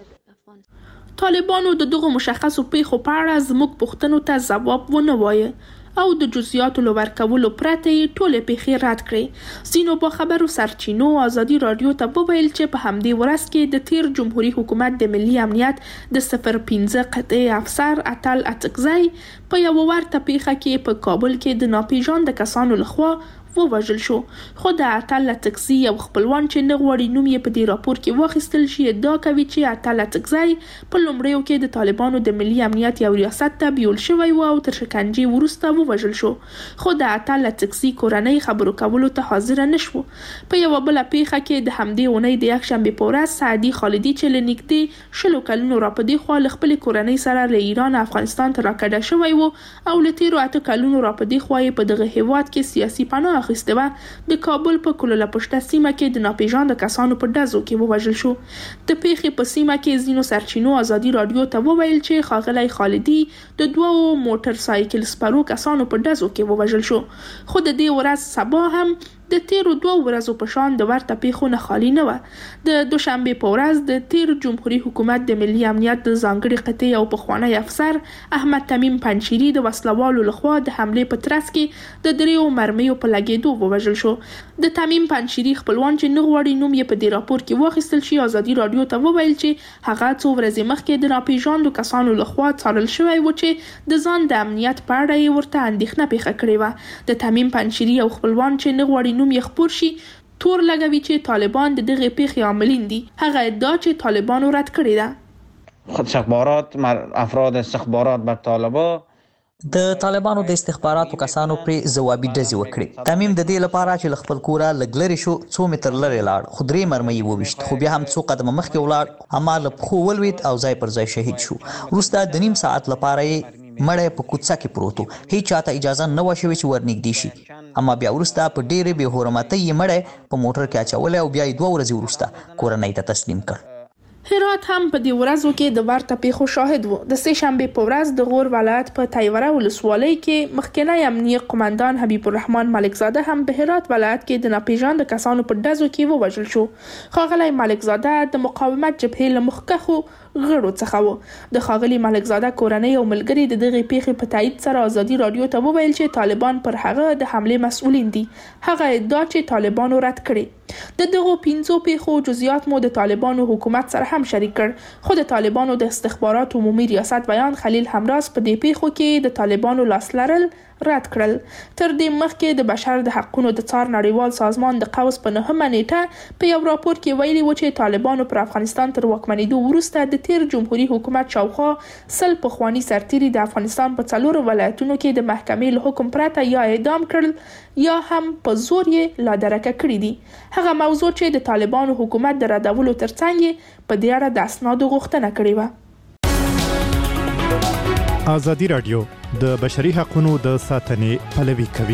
Speaker 19: طالبانو د دغه مشخصو پیښو په اړه زموږ پوښتنو ته ځواب ونه وایه او د جزئیاتو له ورکولو پرته یې ټولې پیښې رد کړې. ځینو باخبرو سرچینو ازادي رادیو ته وویل چې په همدې ورځ کې د تیر جمهوریت حکومت د ملي امنیت د 05 قطعي افسر اتل اڅکزی په یو ورته پیښه کې په کابل کې د ناپېژانده کسانو لخوا ووژل شو. خو د اتل اڅکزی یو خپلوان چې نه غواړي نوم یې په دې راپور کې واخیستل شي ادعا کوي چې اتل اڅکزی په لومړیو کې د طالبانو د ملي امنیت یو ریاست ته بیول شوی و او تر شکنجې وروسته ووژل شو. خو د اتل اڅکزی کورنۍ خبرو کولو ته حاضر نه شو. په یو بل پیښه کې د همدې اونۍ د یکشنبې په ورځ سعدي خالدي چې له نږدې 10 کلونو راپدې خوا له خپل کورنۍ سره له ایران افغانستان ته راکډه شوی و او له تیرو 8 کلونو راپدې خوا په دغه هیواد کې سیاسي پناه اخیسته و. د کابل په کلوله پشته سیمه کې د ناپېژانده کسانو په ډزو کې ووژل شو. د پیښې په سیمه کې ځینو سرچینو ازادي رادیو ته وویل چې ښاغلی خالدي د 2 موټر سایکل سپرو کسانو په ډزو کې ووژل شو. خو د دې ورځ سبا هم د تیرو 2 ورځو په شان د ورته پیښو نه خالي نه و. د دوشنبه په ورځ د تیر جمهوریت حکومت د ملي امنیت د ځانګړي قطعي او پخوانی افسر احمد تمیم پنشيري د وسلوالو لخوا د حمله په ترڅ کې د دریو مرمیو په لګیدو ووژل شو. د تمیم پنشيري خپلوان چې نه غواړي نوم یې په دې راپور کې واخیستل شي ازادي رادیو ته وویل چې هغه څو ورځې مخکې د ناپېژاندو کسانو لخوا څارل شوی و چې د ځان د امنیت په اړه یې ورته اندېښنه پیښه کړې وه. د تمیم پنشيري او خپلوان چې نه غواړي نوم یې خپور شي تور لګوي چې طالبان د دغه پیښې عاملین دي. هغه ادعا چې طالبانو رد کړې ده.
Speaker 21: خود استخبارات افراد استخبارات بر طالبان
Speaker 22: د طالبانو د استخباراتو کسانو پر ځوابي ډزې وکړې. تمیم د دې لپاره چې خپل کوره لګلري شو 100 متر لري لاړ خو 3 مرمۍ وويشت خو بیا هم 2 قدمه مخکې ولاړ اما له خو ولويت او ځای پر ځای شهید شو. وروسته د نیم ساعت لپاره مړی په کوڅه کې پروت و. هیڅ چاته اجازه نه و شوې چې ورنږدې شي اما بیا وروسته په ډېرې بې حرمتۍ یې مړی په موټر کې اچولی او بیا یې 2 ورځې وروسته کورنۍ ته تسلیم کړ.
Speaker 19: هرات هم په دې ورځو کې د ورته پیښو شاهد و. د سه شنبه په ورځ د غور ولایت په تایوره ولسوالۍ کې مخکنی امنیه قومندان حبیب الرحمن ملکزاده هم په هرات ولایت کې د ناپېژاندو کسانو په ډزو کې ووژل شو. ښاغلی ملکزاده د مقاومت جبهې له مخکښو غړو څخه و. د ښاغلي ملکزاده کورنۍ او ملګري د دغې پیښې په تایید سره ازادي رادیو ته وویل چې طالبان پر هغه د حمله مسؤلین دي. هغه ادعا چې طالبانو رد کړي. د دغو 5 پیښو جزئیات مو د طالبانو حکومت سره هم شریک کړ خو د طالبانو د استخبارات عمومي ریاست بیان خلیل همراز په دې پیښو کې د طالبانو لاس لرل رد کړل. تر دې مخکې د بشر د حقوقو د څار نړیوال سازمان د قوس په 9مه نیټه په یو راپور کې ویلي و چې طالبانو پر افغانستان تر واکمنېدو وروسته د تیر جمهوریت حکومت شاوخوا 100 پخوانی سرتیري د افغانستان په 4 ولایتونو کې د محکمې له حکم پرته یا اعدام کړل یا هم په زور یې لادرکه کړي دي. هغه موضوع چې د طالبانو حکومت د ردولو ترڅنګ په دې اړه د اسنادو غوښتنه کړې و.
Speaker 17: ازادي رادیو د بشري حقوقو د ساتنې پلوي کوي.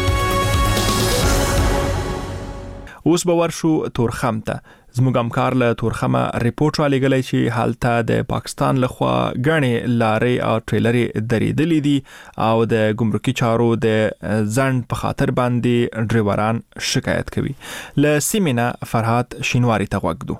Speaker 2: اوس به ورشو تورخم ته. زموږ همکار له تورخمه ریپورت را لګلی چې هلته د پاکستان لخوا غنې لارې او ټریلرې درېدلې دي او د ګمرکي چارو د ځنډ په خاطر باندې ډرایوران شکایت کوي. له سیمینا فرهاد شینواری ته غوږ دو.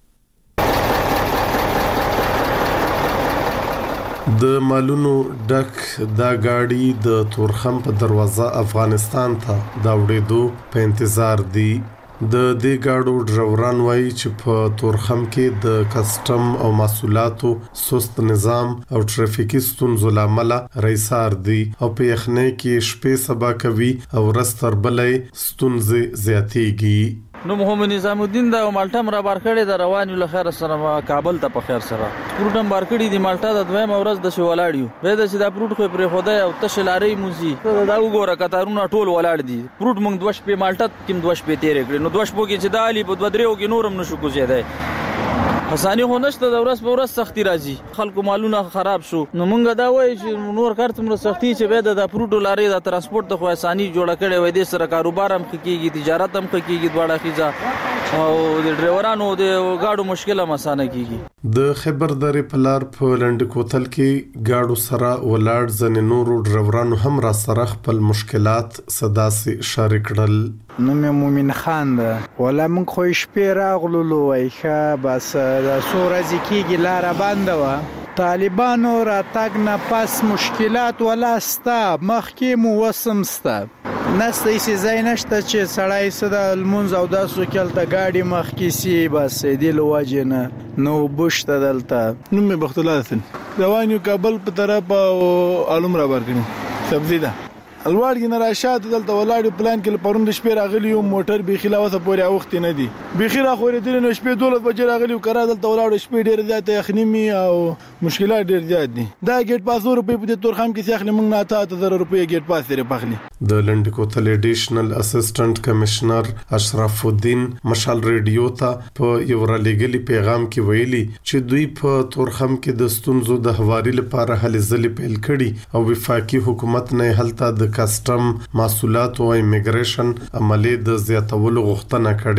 Speaker 23: د مالونو ډک دا گاډي د تورخم په دروازه افغانستان ته دا وړېدو په انتظار دي. د دې گاډو ډرایوران وایي چې په تورخم کې د کسټم او محصولاتو سست نظام او ټرافیکي ستونزو لامل رئیسار دي او په یخنۍ کې شپې سبا کوي او رستر بلې ستونزې زیاتېږي.
Speaker 24: نو محمد نظام الدین دا مالټا مرا بار کړی د روان له خیر سره کابل ته په خیر سره پروټم بار کړی دی مالټا د دویم ورځ د شو ولاړیو به د چې دا پروټ خو پر خوده او تشلاري موزي دا وګوره کتارونه ټول ولاړ دي پروټ مونږ دوش په مالټا کیم دوش په تیرې کړی نو دوش په کې چې دالي په 2 درو کې نورم نشو کوزیدای. حسانی خو نشته د ورځ په ورځ سختي راځي خلکو مالونه خراب شو نو مونږ دا وایي چې نور کار تمره سختي چې به د پروټو لارې د ترانسپورت د خو اساني جوړه کړي وای د سره کاروبار هم کیږي تجارت هم کیږي دواړه خيزه او د ډرایورانو د گاډو مشکل هم اسانه کیږي.
Speaker 23: د خبر درې پلار په لند کوتل کې گاډو سره ولاړ ځنې نورو ډرایورانو هم را سره خپل مشکلات صدا سي شارک کړل.
Speaker 25: نوم مومن خان ده ولا من خو شپې راغلو وای ښه بس د سورځ کېږي لار بنده و طالبانو را تاګ نه پس مشکلات ولا ستا مخکې مو وسمسته نسته یې ځای نشته چې سړی سره المنز او داسو کلته گاډي مخکې سی بس دی لواجه نه نو بوشته دلته
Speaker 6: نوم بخت الله حسن روانیو کابل په طرف او علوم را ورکړي سبزی ده الوړ کې نه راشاد دلته ولاړ پلان کې پروند شپې راغلی یو موټر به خلاصه پورې وخت نه دی به خیره خورې دل نو شپې 12 بجې راغلی کرا دلته ولاړ شپې ډېر زیات یخنیمي او مشکلات ډېر زیات دي دا ګیټ پاس روپې په تورخم کې ځخنه موږ نه تا 1000 روپې ګیټ پاس لري پخلی.
Speaker 23: د لند کوتل ایډیشنل اسسټنټ کمشنر اشرف الدین مشال ریډیو ته په یو را لګلی پیغام کې ویلي چې دوی په تورخم کې د ستونزو د حواري لپاره هلې ځلې پیل کړي او وفاقي حکومت نه هلته د کسټم محصولات او ایمیګریشن عملې د زیاتولو غوښتنه کړې.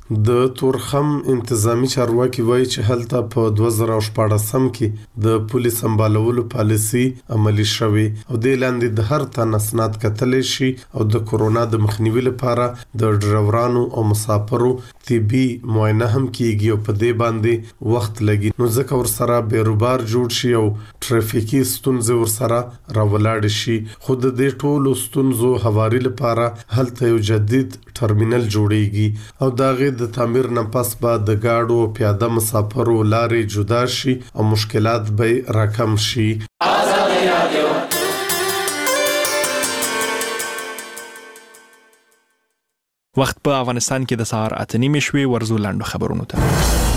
Speaker 23: د تورخم انتظامی چارواکي وایي چې هلته په 2014 کې د پولیس سمبالولو پالیسي عملی شوې او د لاندې د هر تن اسناد کتل شي او د کورونا د مخنیوي لپاره د ډرایورانو او مسافرو طبي معاینه هم کیږي او په دې باندې وخت لګي نو ځکه ورسره بیروبار جوړ شي او ټرافیکي ستونزې ورسره راولاړ شي. خو د دې ټولو ستونزو هواري لپاره هلته یو جدید ټرمینل جوړیږي او داغه د تعمیر نه پس بعد د گاډو او پیاده مسافرو لارې جدا شي او مشکلات به راکم شي.
Speaker 2: وخت په افغانستان کې د سهار 8:30 شوي ورزو لاندو خبرونو ته.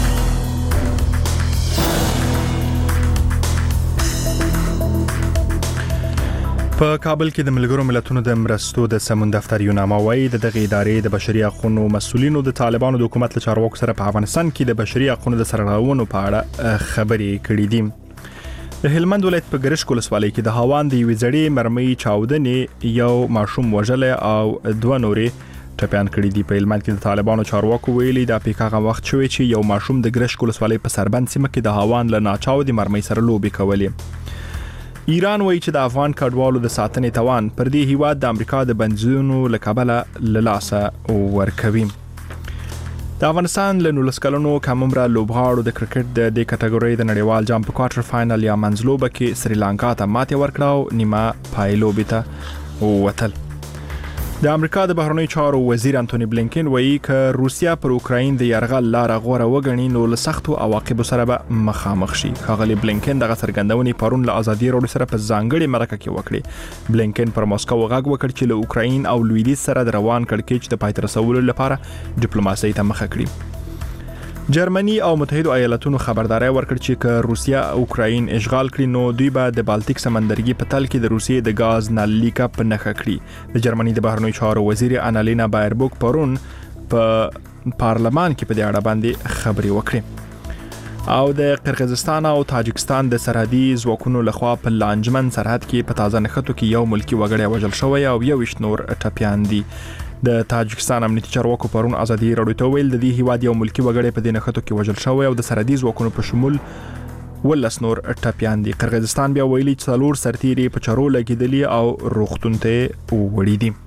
Speaker 2: په کابل کې د ملګرو ملتونو د مرستو د سمون دفتر یونامه وایي د دغه ادارې د بشري حقوقو مسؤلینو د طالبانو د حکومت له چارواکو سره په افغانستان کې د بشري حقوقو د سرغړونو په اړه خبرې کړې دي. د هلمند ولایت په ګرشک ولسوالۍ کې د هاوان د یوې زړې مرمۍ چاودنې یو ماشوم وژل او 2 نورې ټپيان کړي دي. په هلمند کې د طالبانو چارواکو ویلي د پیکاغه وخت شوی چې یو ماشوم د ګرشک ولسوالۍ په سربند سیمه کې د هاوان له ناچاودي مرمۍ سره لوبي کولې. ایران وایي چې د افغان کډوالو د ساتنې توان پر دې هیواد د امریکا د بنځونو لکبله لاسه ورکوي. د افغانستان له 19 کلونو کم عمره لوبغاړو د کرکټ د دې کټګورۍ د نړیوال جام په کوارټر فائنل یا منځلوبه کې سریلانکا ته ماتې ورکړه او نیمه پای لوبې ته ووتل. د امریکا د بهرنیو چارو وزیر انټونی بلینکن وایي چې روسیا پر اوکراین د یرغل لار غوړه وګڼي نو له سختو عواقبو سره به مخامخ شي. ښاغلي بلینکن دغه څرګندونې پرون له ازادي راډیو سره په ځانګړي مرکه کې وکړې. بلینکن پر موسکو غږ وکړ چې له اوکراین او لویدیځ سره د روان کړکېچ د پای ته رسولو لپاره ډیپلوماسي ته مخه کړي. جرمني او متحده ایالاتونو خبرداري ورکړ چې که روسیا اوکراین اشغال کړي نو دوی به د بالټیک سمندرګي په تل کې د روسیې د غاز نالیکا په نخښه کړي. د جرمني د بهرنیو چارو وزیر انالینا بایربوک پرون په پارلمان کې په دې اړه باندې خبري وکړي. او د قرغیزستان او تاجکستان د سرحدي ځواکونو لخوا په لانجمن سرحد کې په تازه نښتو کې یو ملکی وګړی وژل شوی او 21 نور ټپيان دي. د تاجکستان امنیتي چارواکو پرون ازادي راډیو ته ویل د دې هیواد یو ملکی وګړی په دې نښتو کې وژل شوی او د سرحدي ځواکونو په شمول 19 نور ټپيان دي. قرغیزستان بیا ویلي چې 4 سرتیري په چارو لګیدلي او روغتون ته وړي دي.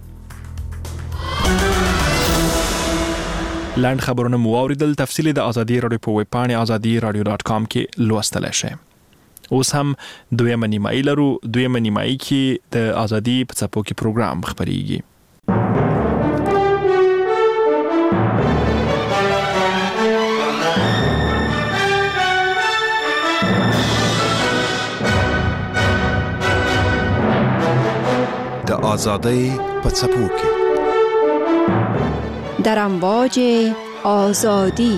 Speaker 2: لاند خبرونه مو اوریدل. تفصیلی د ازادي راډیو په ویب پاڼه azadi.radio.com کې لوستل شئ. اوس هم دویمه نیمایي لرو. دویمه نیمایي کې د ازادي په څپو کې پروګرام خبريږي.
Speaker 1: د آزادۍ په څپو کې
Speaker 3: در امواج آزادی.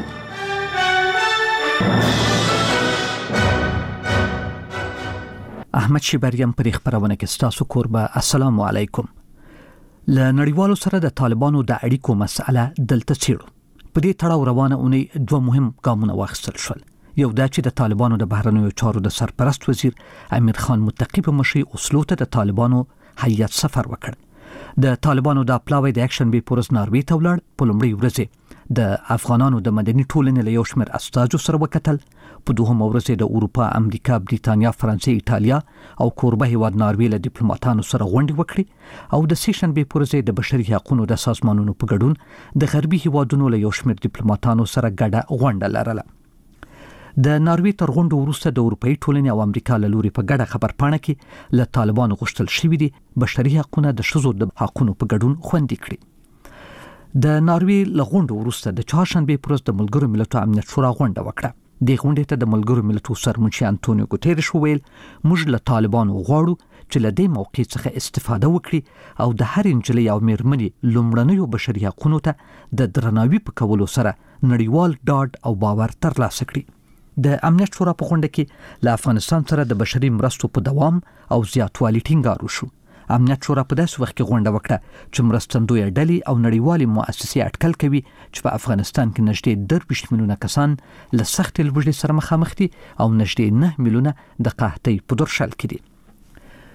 Speaker 18: احمد شیبریم پر خبرونه کې ستاسو کوربه. السلام علیکم. له نړیوالو سره د طالبانو د اړیکو مسأله دلته څیړو. په دې تړاو روانه اونۍ 2 مهم ګامونه واخیستل شول. یو دا چې د طالبانو د بهرنیو چارو د سرپرست وزیر امیر خان متقی په مشرۍ اوسلو ته د طالبانو هیئت سفر وکړ. د طالبانو د پلاوی د اکشن بي پورز ناروی ته ولاړ. په لومړۍ ورځ د افغانانو د مدني ټولنې له یو شمېر استازو سره وکتل. په دوهمه ورځ د اروپا، امریکا، بریتانیا، فرانسې، ایټالیا او کوربه هیواد ناروی له ډیپلوماټانو سره غونډې وکړي او د سیشن بي پورز د بشري حقوقو د سازمانونو په ګډون د غربي هیوادونو له یو شمېر ډیپلوماټانو سره ګډه غونډه لرله. د ناروی تر غونډو وروسته د اروپאי ټولنې او امریکا له لوري په ګډه خبرپاڼه کې له طالبانو غوښتل شوی دي بشري حقوقونه د ښځو د حقوقو په ګډون خوندي کړي. د ناروی له غونډو وروسته د چهارشنبه پروز د ملګرو ملتونو امنیت شورا غونډه وکړه. د غونډې ته د ملګرو ملتونو سرمنشي انټونیو ګوتيريش وویل موږ له طالبانو غواړو چې له دې موقع څخه استفاده وکړي او د هر انجلۍ او میرمنې لومړنیو بشري حقوقو ته د درناوي په کولو سره نړیوال ډاډ او باور ترلاسه کړي. د امنیت شورا په غونډه کې له افغانستان سره د بشري مرستو په دوام او زیاتوالي ټینګار وشو. امنیت شورا په داسې وخت کې غونډه وکړه چې مرستندوی ډلې او نړیوالې مؤسسې اټکل کوي چې په افغانستان کې نږدې 23 میلیونه کسان له سختې لوږې سره مخامخ دي او نږدې 9 میلیونه د قحطۍ په درشل کې دي.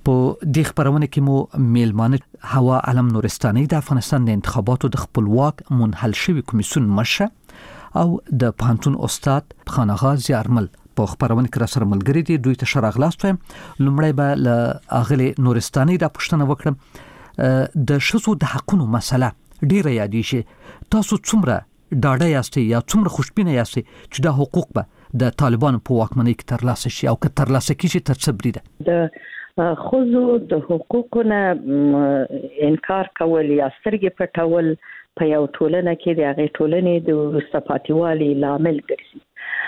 Speaker 18: په دې خبرونه کې مو میلمانه هوا علم نورستاني د افغانستان د انتخاباتو د خپلواک منحل شوی کمیسیون مشر او د پانتون استاد خانغا زیارمل په خبرونه کې را سره ملګری دي. دوی ته شراغلاست وایم. لومړی به له اغلی نورستاني د پښتنه وکړم د شذو د حقونو مسله ډیره یادې شي. تاسو څومره ډاډه یاستئ یا څومره خوشبینه یاستئ چې دا حقوق به د طالبانو په واکمنۍ کې ترلاسه شي او که ترلاسه کیږي تر څه بریده؟
Speaker 5: د خذو د حقوقونه انکار کول یا سترګې پټول په یو ټولنه کې د هغې ټولنې د وروسته پاتې والي لامل ګرځي.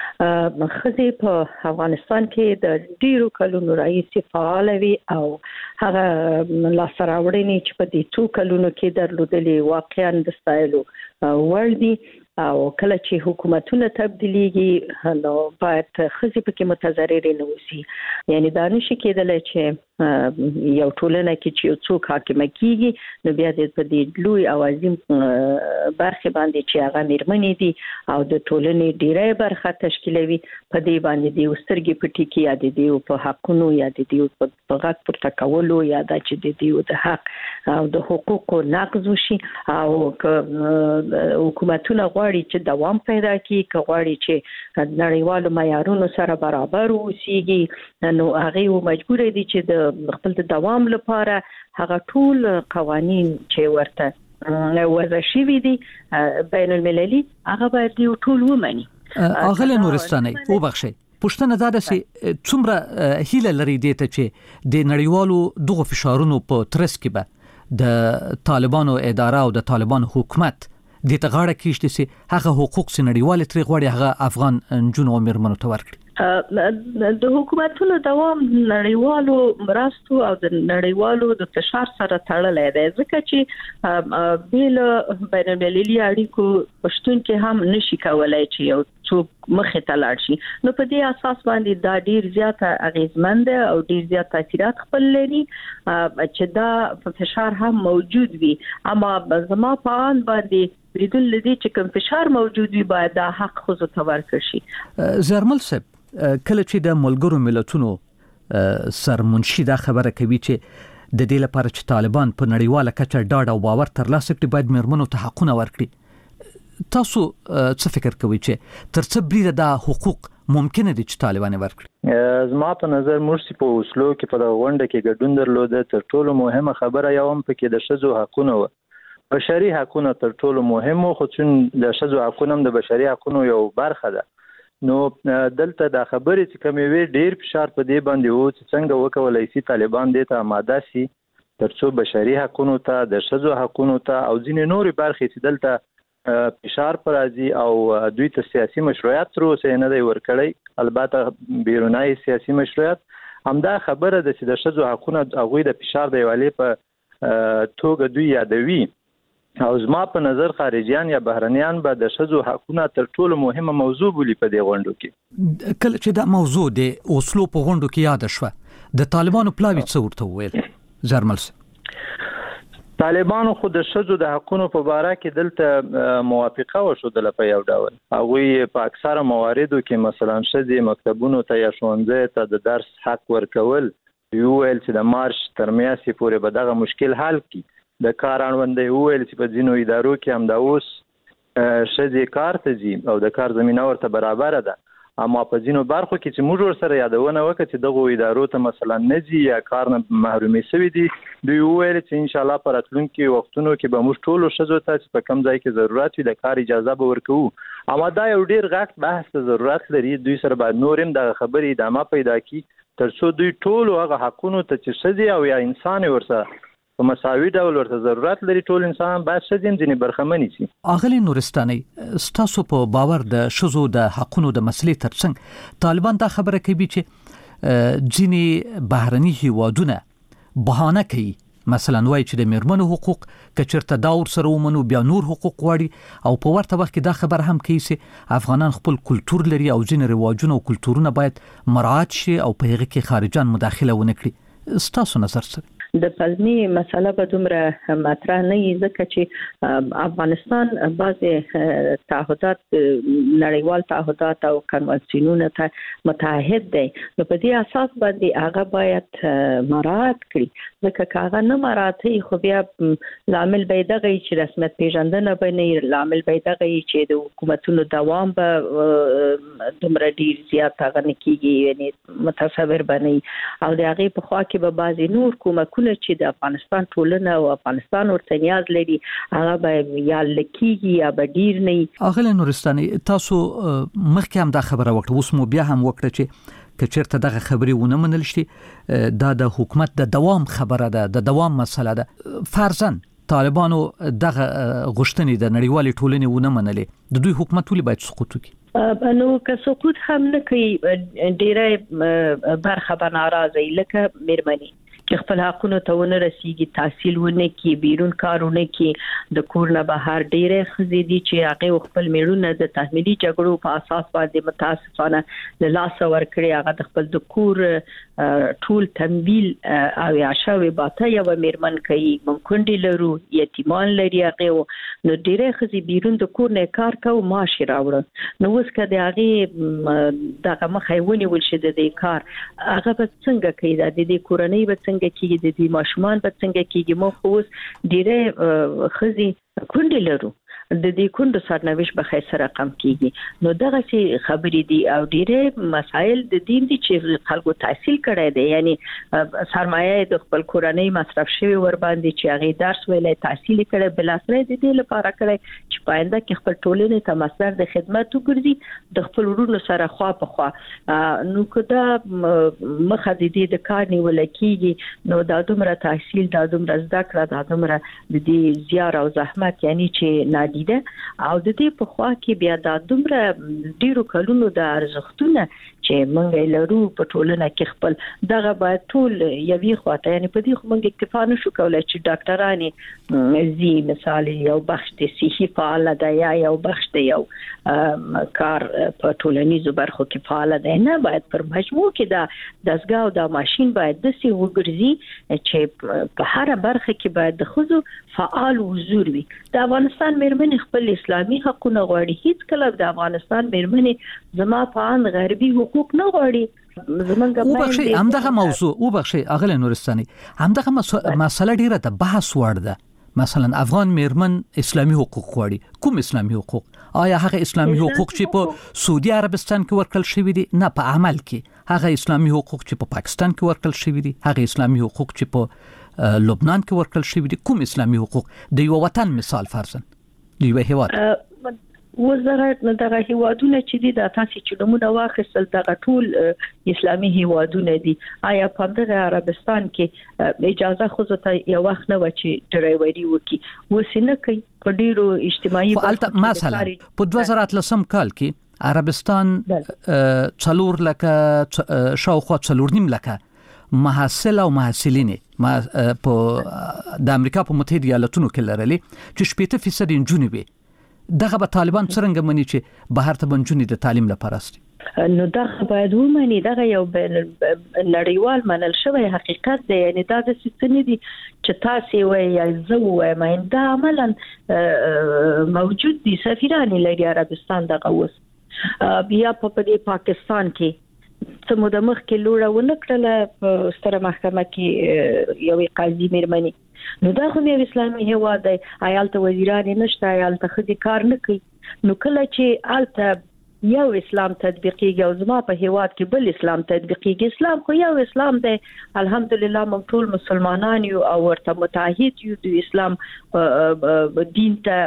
Speaker 5: ښځې په افغانستان کې د ډیرو کلونو راهیسې فعاله وي او هغه لاسته راوړنې چې په دې څو کلونو کې درلودلې واقعا د ستایلو وړ دي. او کله چې حکومتونه تبدیلیږي نو باید ښځې پکې متضررې نه اوسي. یعنی دا نشي کېدلی چې یو ټولنه کې چې یو څوک حاکمه کیږي نو بیا په دې لوی او عظیم برخې باندې چې هغه میرمنې دي او د ټولنې ډیری برخه تشکیلوي په دې باندې د سترګې پټې کې یا د دې په حقونو یا د دې په غږ پورته کولو یا دا چې د دې د حق او د حقوقو نقض وشي. او حکومتونه غواړي چې دوام پیدا کړي، که غواړي چې نړیوالو معیارونو سره برابر اوسيږي نو هغه مجبور دي چې د خپل دوام لپاره هغه ټول قوانين چې ورته وضع شوي دي بین المللي هغه باید یو ټول ومني.
Speaker 18: اغله نورستاني وبخښي پښتنه دا د څومره هیله لري دي ته چې د نړیوالو دغه فشارونو په ترڅ کې به د طالبانو اداره او د طالبانو حکومت د تغاړه کېشته سي هغه حقوق سنړیوال تری غوړي هغه افغان جنو میرمنو ته ورکړي.
Speaker 5: د حکومتونو دوام نړیوالو مرستو او د نړیوالو د فشار سره تړلی دی ځکه چې بیل بین المللي اړیکو پښتون کې هم نشي کولای چې یو څوک مخې ته لاړ شي. نو په دې اساس باندې دا ډیر زیات اغیزمند او ډیر زیات تاثیرات خپل لري چې دا فشار هم موجود وي. اما زما په ان باندې بریدل لدی چې کوم فشار موجود وي باید دا حق خو ته ورکړي شي.
Speaker 18: زرمل صاحب کله چې د ملګرو ملتونو سرمنشي دا خبره کوي چې د دې لپاره چې طالبان په نړیواله کچه ډاډ او باور ترلاسه کړي باید میرمنو ته حقونه ورکړي. تاسو څه فکر کوئ چې تر څه بریده دا حقوق ممکن دي چې طالبان ورکړي؟
Speaker 8: زما په نظر موږ په اوسلو کې په غونډه کې ګډون درلوده تر ټولو مهمه خبره یو هم پکې د شذو حقونه و. بشري حقونه تر ټولو مهم خو چې د شذو حقونه د بشري حقونو یو برخه ده. نو دلته د خبرې چې کومې وی ډیر فشار په دې باندې وو چې څنګه وکولای شي طالبان دې ته آماده شي ترڅو بشري حقونو ته د شذو حقونو ته او ځینې نورې برخې چې دلته فشار پر راځي او دوی ته سیاسي مشروعیت تر اوسه نه دی ورکړی. البته بیرونی سیاسي مشروعیت همدا خبره ده چې د شذو حقونه هغوی د فشار د یوالې په توګه دوی یادوي. او زما په نظر خارجيان یا بهرنيان به د شذو حقونه تر ټولو مهمه موضوع بولي په دې غونډو کې.
Speaker 18: کله چې دا موضوع د اوسلو په غونډو کې یاد شوه د طالبانو پلاوی څه ورته ویل؟ زرمل
Speaker 8: طالبانو خو د شذو د حقونو په باره کې دلته موافقه وشوه په یو ډول. هغوی په اکثره مواردو کې مثلا شذې مکتبونو ته یا ښوونځیو ته د درس حق ورکول یو ویل چې د مارچ تر میاشتې پورې به دغه مشکل حل کړي. د کار اړوندې ویل چې په ځینو ادارو کې هم دا اوس ښځې کار ته ځي او د کار زمینه ورته برابره ده. اما په ځینو برخو کې چې موږ ورسره یادونه وکړه چې دغه ادارو ته مثلا نه ځي یا کار نه محرومې شوي دي دوی وویل چې انشاءالله په راتلونکي وختونو کې به موږ ټولو ښځو ته چې په کوم ځای کې ضرورت وي د کار اجازه به ورکوو. اما دا یو ډیر غټ بحث ته ضرورت لري. دوی سره باید نور هم دغه خبرې ادامه پیدا کړي ترڅو دوی ټولو هغه حقونو ته چې ښځې او یا انسان ورسره په مساوي ډول ورته ضرورت لري ټول انسان باید ښځې ځینې برخمنې شي.
Speaker 18: اغلی نورستاني ستاسو په باور د ښځو د حقونو د مسلې ترڅنګ طالبان دا خبره کوي چې ځینې بهرني هیوادونه بهانه کوي مثلا وایي چې د میرمنو حقوق کچرته دا ورسره ومنو بیا نور حقوق غواړي او په ورته وخت کې دا خبر هم کوي چې افغانان خپل کلتور لري او ځینې رواجونه او کلتورونه باید مراعات شي او په هغه کې خارجان مداخله ونه کړي. ستاسو نظر څه؟
Speaker 5: د پلمي مسله به دومره مطرح نه وي ځکه چې افغانستان بعضې تعهدات نړیوال تعهدات او کنوانسیونونه ته متعهد دی، نو په دې اساس باندې هغه باید مراعات کړي، ځکه که هغه نه مراعات کوي خو بیا لامل به دغه چې رسمیت پیژندنه به نه، لامل به دغه چې د حکومتونو دوام به دومره ډیر زیات هغه نه کیږي، یعنی متصور به نه، او د هغې په خوا کې به بعضې نور کومکونه چې د افغانستان ټولنه او افغانستان ورته نیاز لري هغه به یا لکېږي یا به ډیر نه.
Speaker 18: اغله نورستاني تاسو مخکې هم دا خبره وکړه، اوس مو بیا هم وکړه چې کچرته دغه خبرې ونه منل شي دا د حکومت د دوام خبره ده، د دوام مسله ده. فرضاً طالبانو دغه غوښتنې د نړیوالې ټولنې ونه منلې، د دوی حکومت ولې باید سقوط وکړي؟
Speaker 5: نو که سقوط هم نه کوي ډیره برخه به ناراضه لکه میرمنې چې خپل حقونو ته ونه رسیږي، تحصیل ونه کی، بیرون کارونه کی، د کور نه بهر ډیره ښځې دي چې هغه خپل میړونه د تحمیلي جګړو په اساس باندې متاسفانه له لاس ورکړي، هغه د خپل د کور ټول تمویل او عشاوي باته یو میرمن کوي، مونږ لرو یتیمان لري، هغه نو ډیره ښځې بیرون د کور نه کار کوي، معاش راوړي، نو اوس کده هغه دغه مخایونی ولشي د دې کار هغه به څنګه کوي، د دې کورنۍ به څنګه کیږي، د دې ماشومان به څنګه کیږي. مو خو ډیره ښځې کونډې لرو، د دې کندو سرنوشت به خیر رقم کیږي، نو دغه چې خبرې دي او ډیره مسائل د دین دي چې خلکو تحصیل کړی دی، یعنی سرمایه د خپل کورنۍ مصرف شوی ور باندې چې هغه درس ویلای تحصیل کړي، بل اثر د دې لپاره کړي چې پاینده کې خپل ټولنې ته مصدر د خدمت وګرځي د خپل ورونو سره خوا په خوا، نو کدا مخه د دې د کار نیول کیږي، نو دا دومره تحصیل، دا دومره زده کړه، دا دومره د دې زیار او زحمت یعنی چې نادیده او د دې په خوا کې بیا دا دومره ډیرو کلونو د ارزښتونه چې مونږ لرو په ټولنه کې خپل دغه باید ټول یوې خواته، یعنی په دې خو مونږ اکتفا نشو کولای چې ډاکټرانې زی مثال یو بخش د صحي فعال ده یا یو بخش د یو کار په ټولنیزو برخو کې فعال ده، نه باید پر مجموع کې دا دستګاه او دا ماشين باید د سی وګرځي چې په هر برخه کې باید د خزو فعال حضور وي. د افغانستان میرمنې خپل اسلامي حقونه غواړي، هیڅ کله د افغانستان میرمنې زما په ان غربي حقوق نه غواړي.
Speaker 18: او بخشي همدغه موضوع او بخشي اغله نورستاني همدغه مسله ډیره د بحث وړ ده. مثلا افغان میرمن اسلامي حقوق غواړي، کوم اسلامي حقوق؟ آیا هغه اسلامي حقوق چې په سعودي عربستان کې ورکړل شوی دي؟ نه، په عمل کې هغه اسلامي حقوق چې په پاکستان کې ورکړل شوی دي، هغه اسلامي حقوق چې په لبنان کې ورکړل شوی دي، کوم اسلامي حقوق؟ د یو وطن مثال فرضاً د یو هیواد
Speaker 5: وزارت دغه هیوادونه چې دي د تاسو چې نمونه واخیستل دغه ټول اسلامي هیوادونه دي. آیا په دغه عربستان کې اجازه خو ته یو وخت نه و چې ډرایوري وکي، وسینه کوي په ډیرو اجتماعي
Speaker 18: مثلا په 2013 کال کې عربستان 4 لکه شاوخوا 4.5 لکه محصل او محصلین په د امریکا په متحده ایالاتونو کې لرلي چې 80% انجونې وي. دغه به طالبان څنګه مني چې بهر ته بنجونې د تعلیم لپاره است؟
Speaker 5: نو دا باید ومني، دغه یو نړیوال منل شوی حقیقت دی، یعنی دا د څه دي چې تاسو وایي یا زه وایم دا عملاً موجود دي. سفیران لري عربستان دغه وس بیا په پاکستان کې سمو د مخ کې لوړه ونکړه په ستره محکمه کې یو قاضي میرمنې، نو دا خو یو اسلامي هیواد دی، آیالته وزیران نشته، آیالته خدي کار نه کوي، نو کله چې آلته یو اسلام تطبیقیږي او زما په هیواد کې بل اسلام تطبیقیږي، اسلام خو یو اسلام دی، الحمدلله موږ ټول مسلمانان یو او ورته متحد یو د اسلام دین ته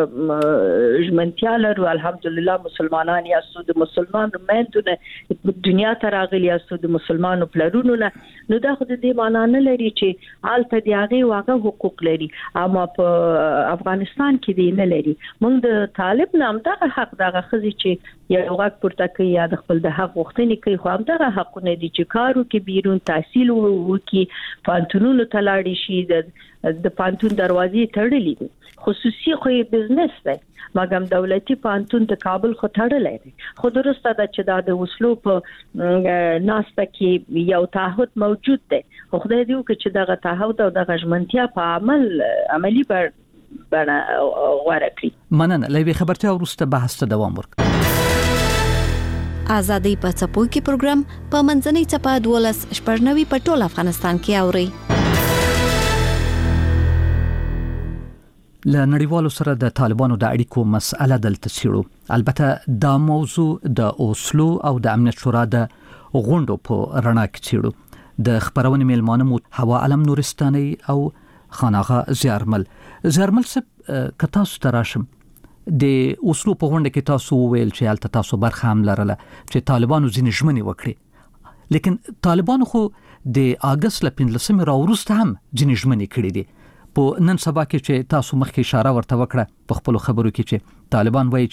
Speaker 5: ژمنتیا لرو، الحمدلله مسلمانان یاستو، د مسلمان مېندونه دنیا ته راغلي یاستو، د مسلمانانو پلرونو نه، نو دا خو د دې معنا نه لري چې آلته دی هغه واقع حقوق لري، اما په افغانستان کې دی نه لري. موږ د طالب نام دغه حق دغه خزي چې یا غږ پورته کوي یا د خپل د حق غوښتنې کوي، خو همدغه حقونه دي چې کارو کې بیرون تحصیل وکړي، پانتونونو ته لاړ شي، د پانتون دروازې تړلې دي. خصوصي خو بزنس دی، مګم دولتي پانتون د کابل خو تړلې دي. خو درسته ده چې دا د وسلو په ناسته کې یو تعهد موجود دی، خو خدای دې وکړي چې دغه تعهد او دغه ژمنتیا په عملی بڼه غوړه کړي.
Speaker 18: مننه. لوي خبرته ورسته بحث ته دوام ورکړي.
Speaker 3: آزادۍ په څپو کې پروګرام په منځنۍ څپه 12 په ټول افغانستان کې اوري.
Speaker 18: له نړیوالو سره د طالبانو د اړیکو مسأله دلته څیړو. البته دا موضوع د اوسلو او د امنیت شورا د غونډو په رڼا کې څیړو. د خبرونې میلمانه مو هوا علم نورستاني او خاناغه زیارمل سب کتاسو تراشم د اوسلو په غونډه کې تاسو ویل چې البته تاسو برخه هم لرله چې طالبانو ځینې ژمنې وکړي، لیکن طالبانو خو د اگست ل 15 راوروسته هم ځینې ژمنې کړې دي. په نن سبا کې چې تاسو مخکې اشاره ورته وکړه په خپل خبرو کې چې طالبان وایي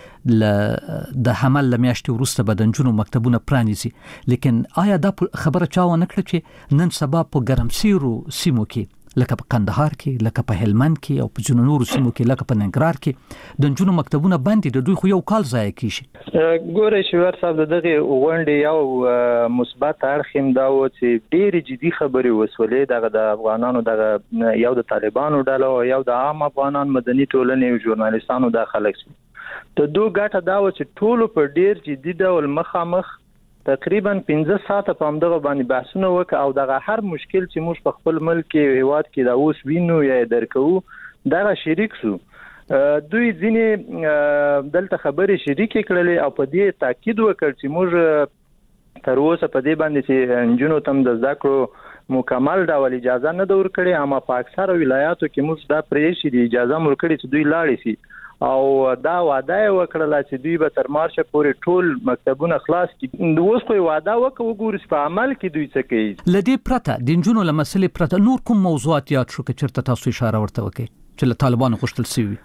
Speaker 18: چې د حمل لمیاشتې وروسته بدنجونو مکتبونه پرانیزي، لیکن آیا دا خبره چا ونه کړه چې نن سبا په ګرمسیرو سیمو کې لکه په قندهار کې، لکه په هلمند کې او په جنوب نورو سیمو کې، لکه په ننګرهار کې د نجونو مکتبونه بندي، د دوی خو یو کال ضایع کیږي.
Speaker 8: ګورئ شوار صاحب دغه غونډې یو مثبت اړخ هم دا و چې ډېر جدي خبرې وسولې دغه د افغانانو دغه یو د طالبانو ډله او یو د عام افغانان مدني ټولنې او ژورنالیستانو د خلک ته دوه ګټه دا و چې ټول په ډېر جدي ډول مخامخ تقریبا 15 ساعته په همدغه باندې بحثونه وکړ او دغه هر مشکل چې موږ په خپل ملک کې هیواد کې دا اوس وینو یا درکو دغه شریک سو. دوی ځینې دلته خبرې شریک کړلې او په دې تاکید وکړ چې موږ تر اوسه په دې باندې چې انجونو تم د ذکر مکمل ډول اجازه نه دور کړې، اما په اکثره ولایاتو کې موږ دا پرې شي د اجازه مور کړې چې دوی لاړ شي او دا وعده وکړه چې دوی به تر مارچ پورې ټول مکتبونه خلاص کړي. اوس خو وعده وګورئ په عمل کې دوی څه کوي.
Speaker 18: لدی پرته د انجونو لمسلې پرته نور کوم موضوعات یاد شو چې چرته تاسو اشاره ورته وکړي چې له طالبانو غوښتل شوی؟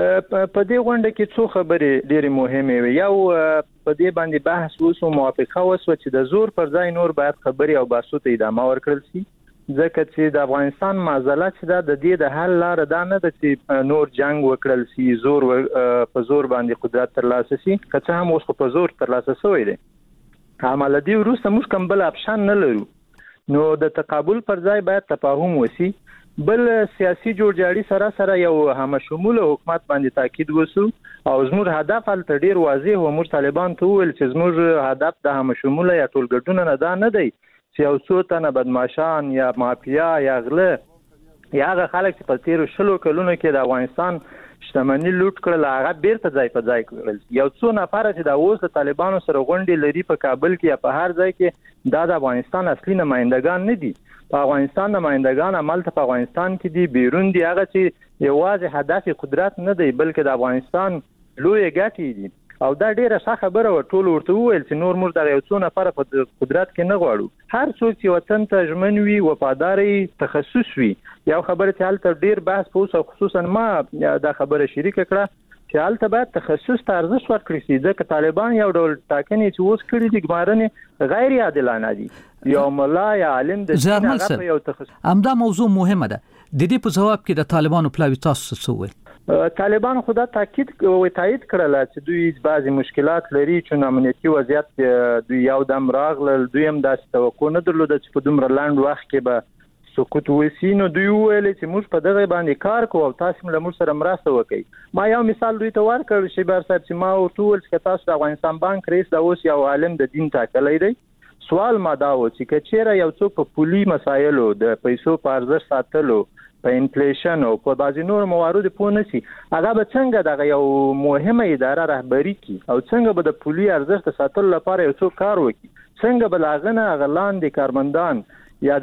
Speaker 8: په دې غونډه کې څو خبرې ډېرې مهمه وي. یو په دې باندې بحث وسو، موافقه وسو چې د زور پر ځای نور باید خبرې او بحثو ته ادامه ورکړل شي، ځکه چې د افغانستان معضله چې د دې د حل لار دا نه ده چې نور جنگ وکړل شي، زور په زور باندې قدرت ترلاسه شي، که څه هم اوس په زور ترلاسه شوی دی. عمل دی وروسته موږ کوم بل اپشن نه لرو، نو د تقابل پر ځای باید تفاهم وشي. بل سیاسي جوړجاړي سره یو همشموله حکومت باندې تاکید وسو او زموږ هدف هلته ډیر واضح و. موږ طالبان ته ویل چې زموږ هدف د همشموله یا ټولګډونه نه دی چې یو څو تنه بدمعشان یا مافیا یا غله یا هغه خلک چې په تیرو 20 کلونو کې د افغانستان شتمنۍ لوټ کړل هغه بیرته ځای په ځای کړل. یو څو نفر چې د اوس د طالبانو سره غونډې لري په کابل کې یا په هر ځای کې دا د افغانستان اصلي نمائندگان نه دي. په افغانستان نمائندگان عمل ته په افغانستان کې دي، بیرون دي، هغه چې یوازې هدف قدرت نه دی بلکې د افغانستان لوی ګټې دي. او دا ډیره ښه خبره و. ټول ورته وویل چې نور موږ د یو څو نفر په قدرت کې نه غواړو، هر څوک چې وطن ته ژمن وي، وفاداري، تخصص وي. یو خبره چې هلته ډیر بحث پوس او خصوصا ما دا خبره شریک کړه چې هلته باید تخصص ته ارزښت ورکړي شي، ځکه طالبان یو ډول ټاکنې چې اوس کړي دي ګمارنې غیر عادلانه دي. یو ملا یا عالم د دین هغه په یو تخصص
Speaker 18: همدا موضوع مهمه ده. د دې په جواب کې د طالبانو پلاوی تاسو څه وایي؟
Speaker 8: طالبان خدا تاکید او تایید کړل چې دوی بعضی مشکلات لري چې امنیتي وضعیت دوی یو دم راغلل، دوی هم داسې توقع نه درلوده چې په دومره لاند وخت کې به سقوط وسی. نو دوی ویل چې موږ په دغه باندې کار کوو او تاسو هم له موږ سره مرسته وکړئ. ما یو مثال دوی ته ورکړ چې بار صاحب چې ما ورته ویل چې تاسو د افغانستان بانک رئیس دا اوس یو عالم د دین ټاکلی دی. سوال ما دا و چې کچېره یو څوک په پولي مسایلو د پیسو په ارزښت ساتلو، په انفلیشن او په بعضی نور مواردو پوه نشي، هغه به څنګه دغه یو مهمه اداره رهبری کی او څنګه به د پولي ارزښت ساتلو لپاره یو څوک کار وکړي، څنګه به لاغنه غلاندې کارمندان یا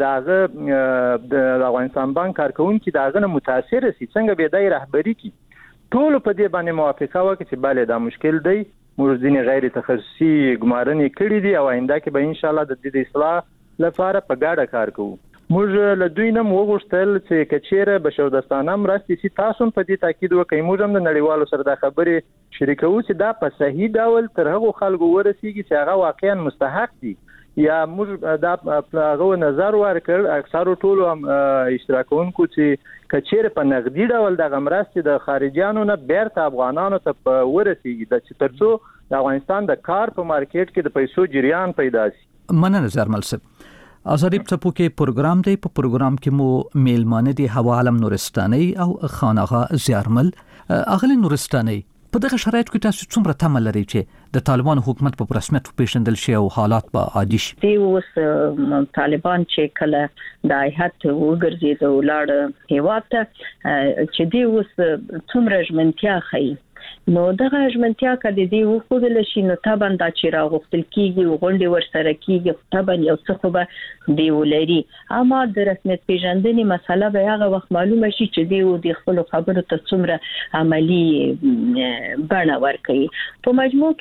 Speaker 8: دغه د افغانستان بانک کارکونکو دغه متاثر شي، څنګه به د رهبری کی. ټول په دې باندې موافقه وکړي چې bale دا مشکل دی، موږ ځینې غیر تخصصي ګمارنې کړې دي او آینده کې به ان شاء الله د دې اصلاح لپاره په ګډه کار کوو. موږ له دوی نه وغوښتل چې کچېره بشردوستانه مرستې سي تاسو په دې تاکید وکړئ موږ هم د نړیوالو سره د خبرې شریکو چې دا په صحیح ډول تر هغو خلکو ورسیږي چې هغه واقعا مستحق دي یا موږ دا هغه نظر ورکړ اکثر ټولو اشتراکونکو چې کچېره په نغدي ډول د مرستې د خارجيانو نه بیرته افغانانو ته ورسیږي د چې ترڅو د افغانستان د کار په مارکیټ کې د پیسو جریان پیدا شي
Speaker 18: مننه زرمل صاحب آزادی په کې پروګرام دی په پروګرام کې مو میلمانه دي هوا عالم نورستاني او خانغه زیارمل اغلی نورستاني په دغه شرایط کې تاسو څومره تمه لرئ چې د طالبان حکومت په رسمیت پیژندل شي او حالات به عادي شي
Speaker 5: دی اوس طالبان چې کله د هیات وګرځي د ولاړ هیواد ته چې دی اوس څومره ژمنتیا خي نو دغه ژمنتیا کدي دی وخدل شي نو تابان دا چې راغفتل کیږي غونډي ورسره کیږي تابان یو څه خو به دی ولري اما د رسمیت پیژندنې مسله به هغه وخت معلومه شي چې دی د خپل خبرو ته څومره عملی بڼه ورکړي په مجموع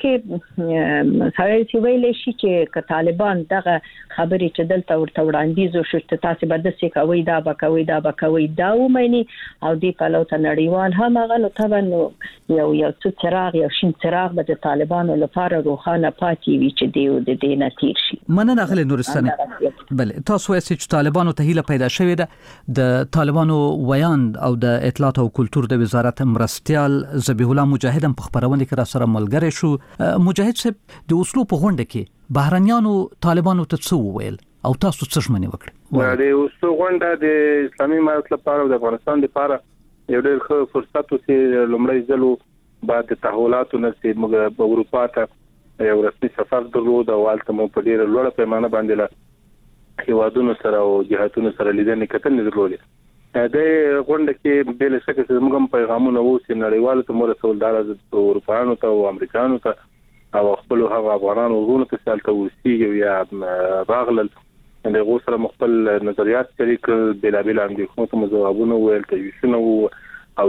Speaker 5: کې سړی چې ویل شي چې طالبان دغه خبرې چې دلته ورته وړاندیز وشو چې تاسو به د څه کوي دا به کوي دا ومني او دی په لوته نړیوال هم هغه نو تابان یو څراغ یو شین څراغ به د طالبانو لپاره روښانه پاتې وي چې دیو د دې نتیر شي
Speaker 18: مننه غل نورستاني بل تاسو یې چې طالبانو ته هیله پیدا شوې ده د طالبانو ویاند او د اطلاعات او کلتور د وزارت مرستيال ذبیح الله مجاهد په خبرونه کې را سره ملګری شو مجاهد صاحب د اوسلو په غونډه کې بهرنیانو طالبانو ته څه وویل او تاسو څه ژمنې وکړه
Speaker 9: د اوسلو غونډه د اسلامي امارت لپاره او د افغانستان لپاره یو ډېر ښه فرصت و چې لومړی ځل بعد تحولاتو نه چې موږ په اروپا ته یو رسمي سفر درلود او حالت مو په ډیره لوړه پیمانه باندې له هیوادونو سره او جهاتونو سره لیدنې کتنې درلودې د غونډه کې بل څه چې موږ هم پیغامونه وو چې نړیوالو ته مور رسولدار د اروپایانو ته او امریکایانو ته او خپل هغه افغانانو ورونو ته سالته ورسیږي یا راغلل د غوسره مختل نظریات شریک بلابل اندېښنو ته جوابونه ویل تجویزونه وو او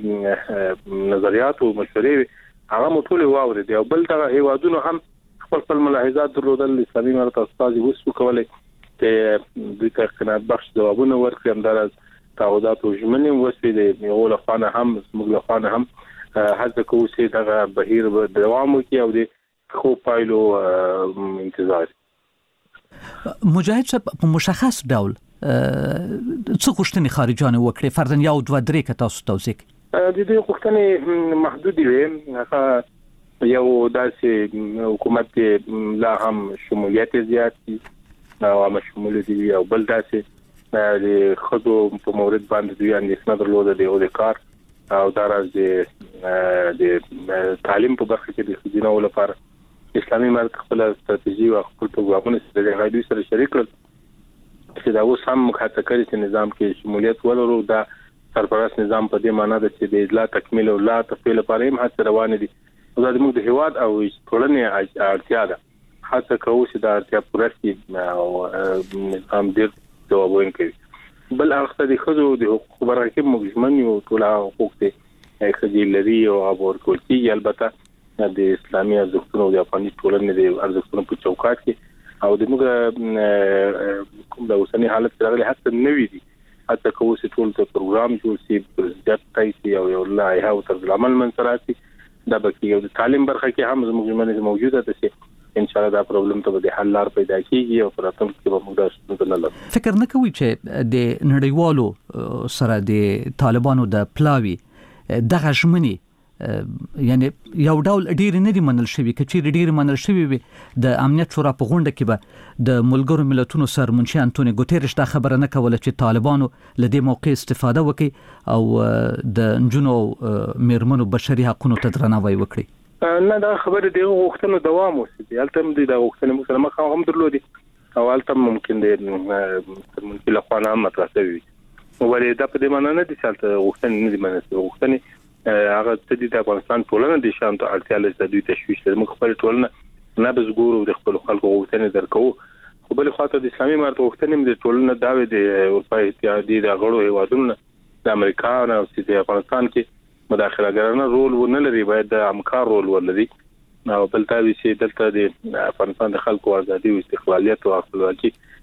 Speaker 9: ځینې نظریات او مشورې هغه مټول واوري دی او بل دغه هیوادونو هم خپل ملاحظات درلودل اسلامي امارت استاد وسو کولای ته د تقنات بخش جوابونه ورکړي هم درز تعهدات او ژمنې وسوي دی یو له خانه هم موږ له خانه هم هڅه کوو چې دغه بهیر دوام وکړي او د خو پایلو انتظار
Speaker 18: مجاهد صاحب په مشخص ډول څه غوښتنې خارجيان وکړي فرضاً یو دوه درې که تاسو توضیح
Speaker 9: د دې غوښتنې محدودې وي هغه یو داسې حکومت لا هم شمولیت زیات دي او هم شمولیت دي او بل داسې د خدو په مورد باندې دوی اندېښنه درلوده دی او د کار او دراز د تعلیم په برخه کې د خدینو لپاره اسلامي امارت خپل ستراتیژي او خپل پروګرامونه سره غوډي سره شریک کړل چې دا اوس هم مخاطب کړي چې نظام کې شمولیت ولرو دا سرپرست نظام په دې معنی ده چې د اصلاح تکمیل او لا تفعیل لپاره هم هڅه روانه دي او د موږ د هیواد او ټولنې اړتیا ده هڅه کوو چې دا اړتیا پوره شي او نظام ډیر جوابونه کوي بل هغه د خزو د حقوق برخه کې موږ یو ټول حقوق دي خځې لري او ابور کولتي البته د اسلامي ارزښتونو د افغاني ټولنې د ارزښتونو په چوکاټ کې او د موږ کوم د اوسنی حالت سره هڅه نوي دي هڅه کوو چې ټول ته پروګرام جوړ شي پروجیکټ تایي او یو لایحه او طرز عمل منځراتي دا به یو د تعلیم برخه کې هم زموږ ژمنه موجوده ده چې ان شاء الله دا پرابلم ته به حل لار پیدا کیږي او پراتم کې به موږ دا ستونزه نه لرو
Speaker 18: فکر نه کوي چې د نړیوالو سره د طالبانو د پلاوی دغه ژمنې یعنی یو ډول ډیر نه دي منل شوی کچې ډیر منل شوی وي د امنیت شورا په غونډه کې به د ملګرو ملتونو سرمنشي انټونی ګوتریش دا خبره نه کوله چې طالبانو له دې موقع استفاده وکړي او د انجونو میرمنو بشري حقوقو ته درناوی وکړي
Speaker 9: نه دا خبره دی غوښتنه دوام وسي البته هم د غوښتنې مسلمه هم درلودي او البته ممکن دی سرمنشي له خوا نه مطرح شوی ولې دا په دې معنی نه دي چې غوښتنې نه دي منل غوښتنې هغه د افغانستان ټولنه د شان ته اړتیا لري د دوی تشویش لري موږ خپل ټولنه نه بس ګورو د خپل خلکو غوښتنې درکو خو بل خاطر د اسلامي امارت غوښتنې د ټولنه داوی د اروپای اتحادیه د غړو هیوادونو د امریکا او د افغانستان کې مداخله ګرانه رول ونه لري باید د همکار رول ولري او بل تاسو چې دلته د افغانستان د خلکو ازادي او استقلالیت او خپلواکي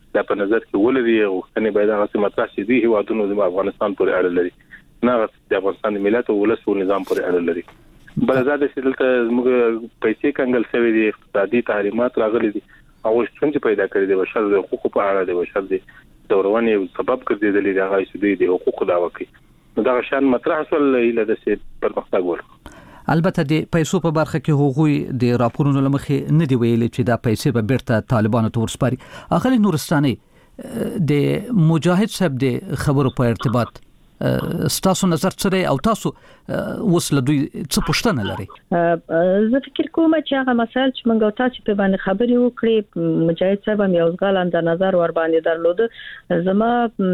Speaker 9: د په نظر کې ولري غوښتنې باید هغه مطرح شي د هیوادونو د افغانستان پورې اړه لري نه د افغانستان د ملت او ولس او نظام پورې اړه لري. بل زاده چې دلته موږ پیسې کنګل شوی دي اقتصادي تحریمات راغلي دي او څنګه پیدا کړی دی بشر د حقوقو په اړه د بشر د دورونې سبب ګرځېدلې د هغه چې د حقوقو دعوا کوي نو دا شان مطرح سول له د پرمختګ ورکړي.
Speaker 18: البته د پیسو په برخه کې هغوی د راپورونو لمخې نه دی ویلي چې دا پیسې به بیرته طالبانو ته ورسپاري. اغلی نورستاني د مجاهد صاحب د خبرو په ارتباط ستاسو نظر څه دی او تاسو اوس له دوی څه پوښتنه لري؟
Speaker 5: زه فکر کوم چې هغه مسایل چې موږ تاسو په باندې خبرې وکړې مجاهد صاحب هم یو ځغلند نظر ور باندې درلود. زما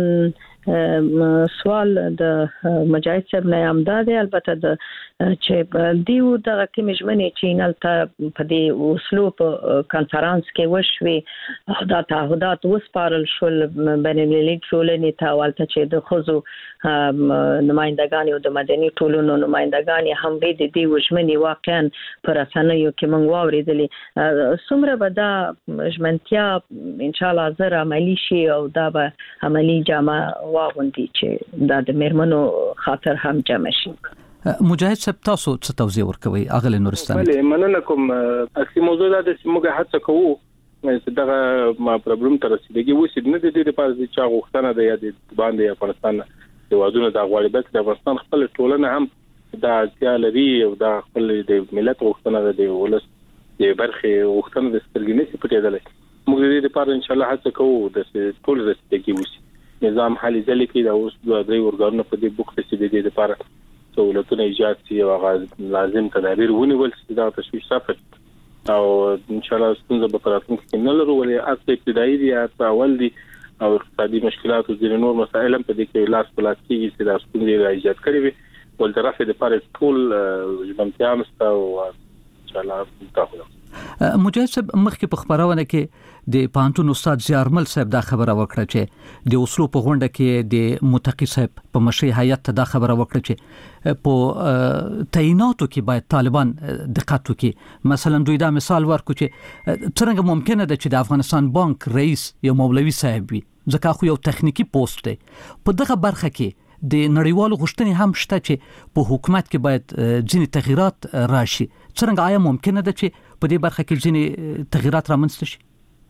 Speaker 5: سوال د مجاهد صاحب نه امداد البته د چې دیو د کمیشمنې چینل ته په دې اسلوب کانفرنس کې وشوي دا تعهدات وسپارل شول بین المللي ټولنې ته ولته چې د خزو نمائندگان او د مدني ټولنو نمائندگان هم به د دې وشمنې واقعا پر اسانيو کې موږ واوریدلې څومره به دا ژمنتیا ان شاء الله زر عملی شي او دا به عملی جامه واغوندي چې دا د مرمنو خاطر هم جمع شي.
Speaker 18: مجاهد صاحب تاسو څه توضیح ورکوي اغلی نورستاني؟
Speaker 9: بله مننه کوم. اصلي موضوع دا چې موږ هڅه کوو چې دا ما پرابلم تر رسیدګي وسی نه د دې لپاره چې چا غوښتنه ده یا د باندې افغانستان د وادونو د غوړبت د افغانستان خپل ټولنه هم دا ځای لري او دا خپل د ملت غوښتنه ده د ولس د برخه غوښتنه د سترګې نه پټېدل. موږ د دې لپاره ان شاء الله هڅه کوو د ټول رسیدګي وسی نظام حالي ځلې کې دا اوس د درې ورګانو په دې بوخت چې د دې لپاره سہولتونه ایجاد شي او هغه لازم تدابیر ونیول شي دا تشویش صفت او ان شاء الله ستونزه به پراتون کې نه لرو ولې اصل ابتدایي دي اول دي او اقتصادي مشکلات او ځینې نور مسائل هم په دې کې لاس په لاس کېږي چې دا ستونزې ایجاد کړي وي ول طرفه د لپاره ټول ژمنتیا مسته او ان شاء الله تاسو
Speaker 18: مجاهد صاحب مخکې په خبرونه کې د پانتون استاد زیارمل صاحب دا خبره وکړه چې د اوسلو په غونډه کې د متقی صاحب په مشرۍ هیئت ته دا خبره وکړه چې په تعیناتو کې باید طالبان دقت وکړي. مثلا دوی دا مثال ورکړي چې څنګه ممکنه ده چې د افغانستان بانک رئیس یو مولوي صاحب وي ځکه خو یو تخنیکی پوسټ دی. په دغه برخه کې د نړیوالو غوښتنې هم شته چې په حکومت کې باید ځینې تغیرات راشي. څنګه آیا ممکنه ده چې په دې برخه کې ځینې تغیرات رامنځته شي؟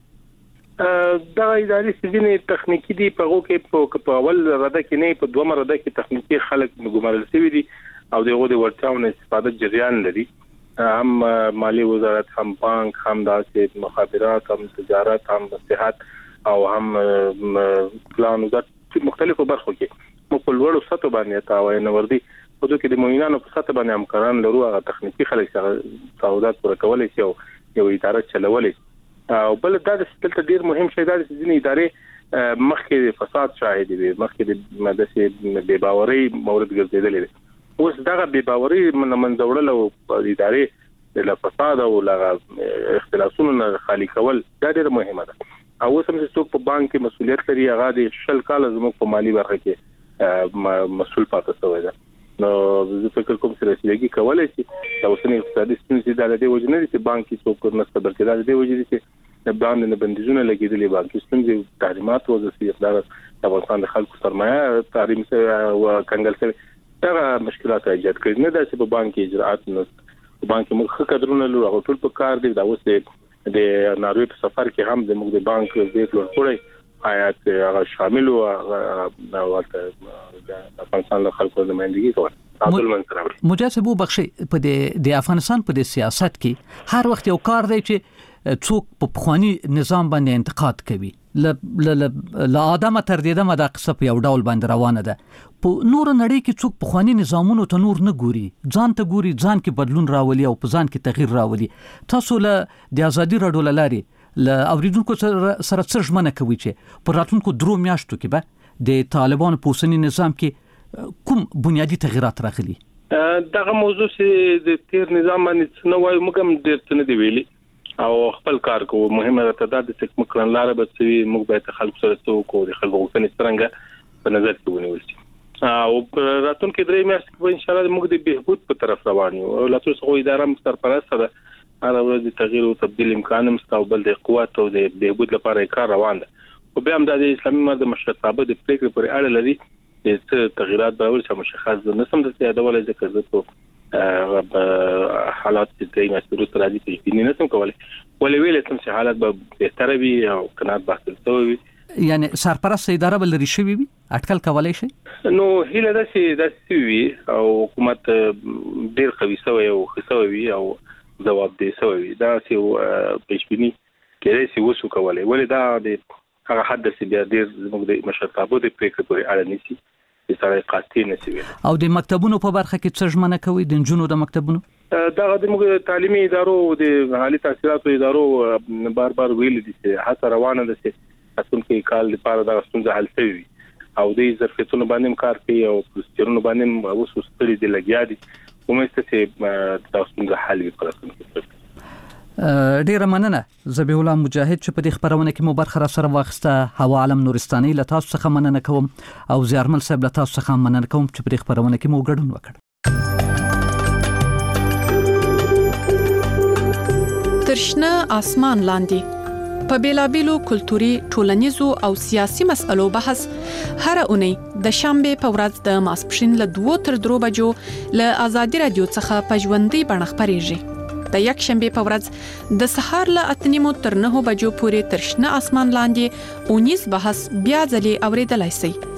Speaker 9: دا اداري سجنې تخنیکی دي په هغه کې په اول رده کې نه په دوه رده کې تخنیکی خلک ګمارل شوی دي او دغه د ورتاونه استفاده جریان لري. هم مالی وزارت هم بانک هم د مخابرات هم تجارت هم صحت او هم پلان وزارت مختلفو برخو کې په لوړو سطحو باندې تاوای نه وردی په دوی کې د موینانو په سطح باندې همکاران لرو هغه تخنیکی خلک تعهدات پوره کولای شي او یو اداره چلولای او بل دا د دلته ډیر مهم شی دا چې ځینې ادارې مخکې فساد شاهد دي مخکې د مدرسې بے باوري مورد ګرځیدلې دي اوس دا بے باوري منځوړل او ادارې د فساد او اختلافونو نه خالی کول دا ډیر مهمه ده. او اوس هم چې په بانک کې مسولیت لري هغه د شل کال زموږ په مالی برخه کې مسؤل پاتې شوی ده. نو زه فکر کوم چې رسیدګي کولای شي دا اوسنی اقتصادي ستونزې د دې وجه نه دي چې بانک کې څوک نه بلکې دا د دې وجه دي چې د باندې بندیزونه لګیدلې بانکي ستونزې تحریمات او د افغانستان د خلکو سرمایه تحریم او کنګل سره دا مشکلات ایجاد کړي نه دا چې په بانک اجرات نه بانک موږ خدرونه لرو ټول په کار دي دا اوس د ناروی په سفر کې هم د موږ د بانک د ټول آیات هغه شامل او د افغانستان له خلکو د نمائندګي کوي عبد المنصور
Speaker 18: مجاهد بخشي په د افغانستان په د سیاست کې هر وخت یو کار دی چې څوک په پخوانی نظام باندې انتقاد کوي ل ادمه تر دې دمه د قصه په یو ډول باندې روانه ده. په نور نړۍ کې څوک پخوانی نظامونو ته نور نه ګوري ځان ته ګوري ځان کې بدلون راولي او په ځان کې تغییر راولي. تاسو له د ازادي راډیو لاري ل اوریدونکو سره څه ژمنه کوي چې په راتلونکو درو میاشتو کې به د طالبانو په اوسنی نظام کې کوم بنیادی تغیرات راغلي؟
Speaker 9: دغه موضوع چې د تیر نظام باندې څه وایي موږ هم ډېر څه نه دی ویلي او خپل کار کوو. مهمه ده د څه مکرن لاره به څه موږ به خلکو سره څوک او د خلکو غوښتنې څنګه په نظر کې ونیول شي او راتلونکي درې میاشتې په ان شاء الله موږ د بهبود په طرف روان یو او لاسو څو اداره مسترپرسته ده هر ورځ د تغییر او تبديل امکان مستقبل د قوت او د بهبود لپاره کار روان ده. خو بیا هم د اسلامي امارت د مشرتابه د پریکړې پورې اړه لري چې تغیرات به ورته مشخص نه سم د یادولای ځکه زه په حالات چې د مسؤلیت راځي په دې نه سم کولای ولې ویل چې حالات به بهتر وي او قناعت بحث وي
Speaker 18: یعنی سرپرست اداره بل لري شوی وي اټکل کولای شي
Speaker 9: نو هله د سوي او حکومت ډیر قوي سوی او خسوي وي او جواب دی سوی دا چې پېشبینی کېږي چې وسو کولای ولې دا د هغه حد چې بیا ډیر زموږ د مشرتابه د پریکړې پورې اړه نشي چې سره قاطع نشي
Speaker 18: او د مکتبونو په برخه کې څه ژمنه کوي د جنونو د مکتبونو
Speaker 9: دا د موږ تعلیمي ادارو د عالی تحصیلاتو ادارو بار ویل دي چې هڅه روانه ده چې اصل کې کال لپاره دا څنګه حل شي او د ظرفیتونو باندې کار کوي او پروسیجرونو باندې اوس ستړي دي لګیا دي کومه چې تاسو څنګه حل وکړئ
Speaker 18: ډیر مننه زبیح الله مجاهد چې په دې خبرونه کې مو برخه را سره واخسته هوا عالم نورستاني له تاسو څخه مننه کوم او زیارمل صاحب له تاسو څخه مننه کوم چې په دې خبرونه کې مو ګډون وکړ
Speaker 16: ترشنه اسمان لاندې په بیلابیلو کلتوري ټولنیزو او سیاسي مسألو بحث هر اونۍ د شنبه په ورځ د ماسپښین له 2 تر 3 بجو له آزادي رادیو څخه په ژوندۍ بڼه خبرېږي د یک شنبه په ورځ د سهار له 8:30 تر 9 بجو پورې ترشنه اسمان لاندې اونیز بحث بیا ځلې اوریدلای شئ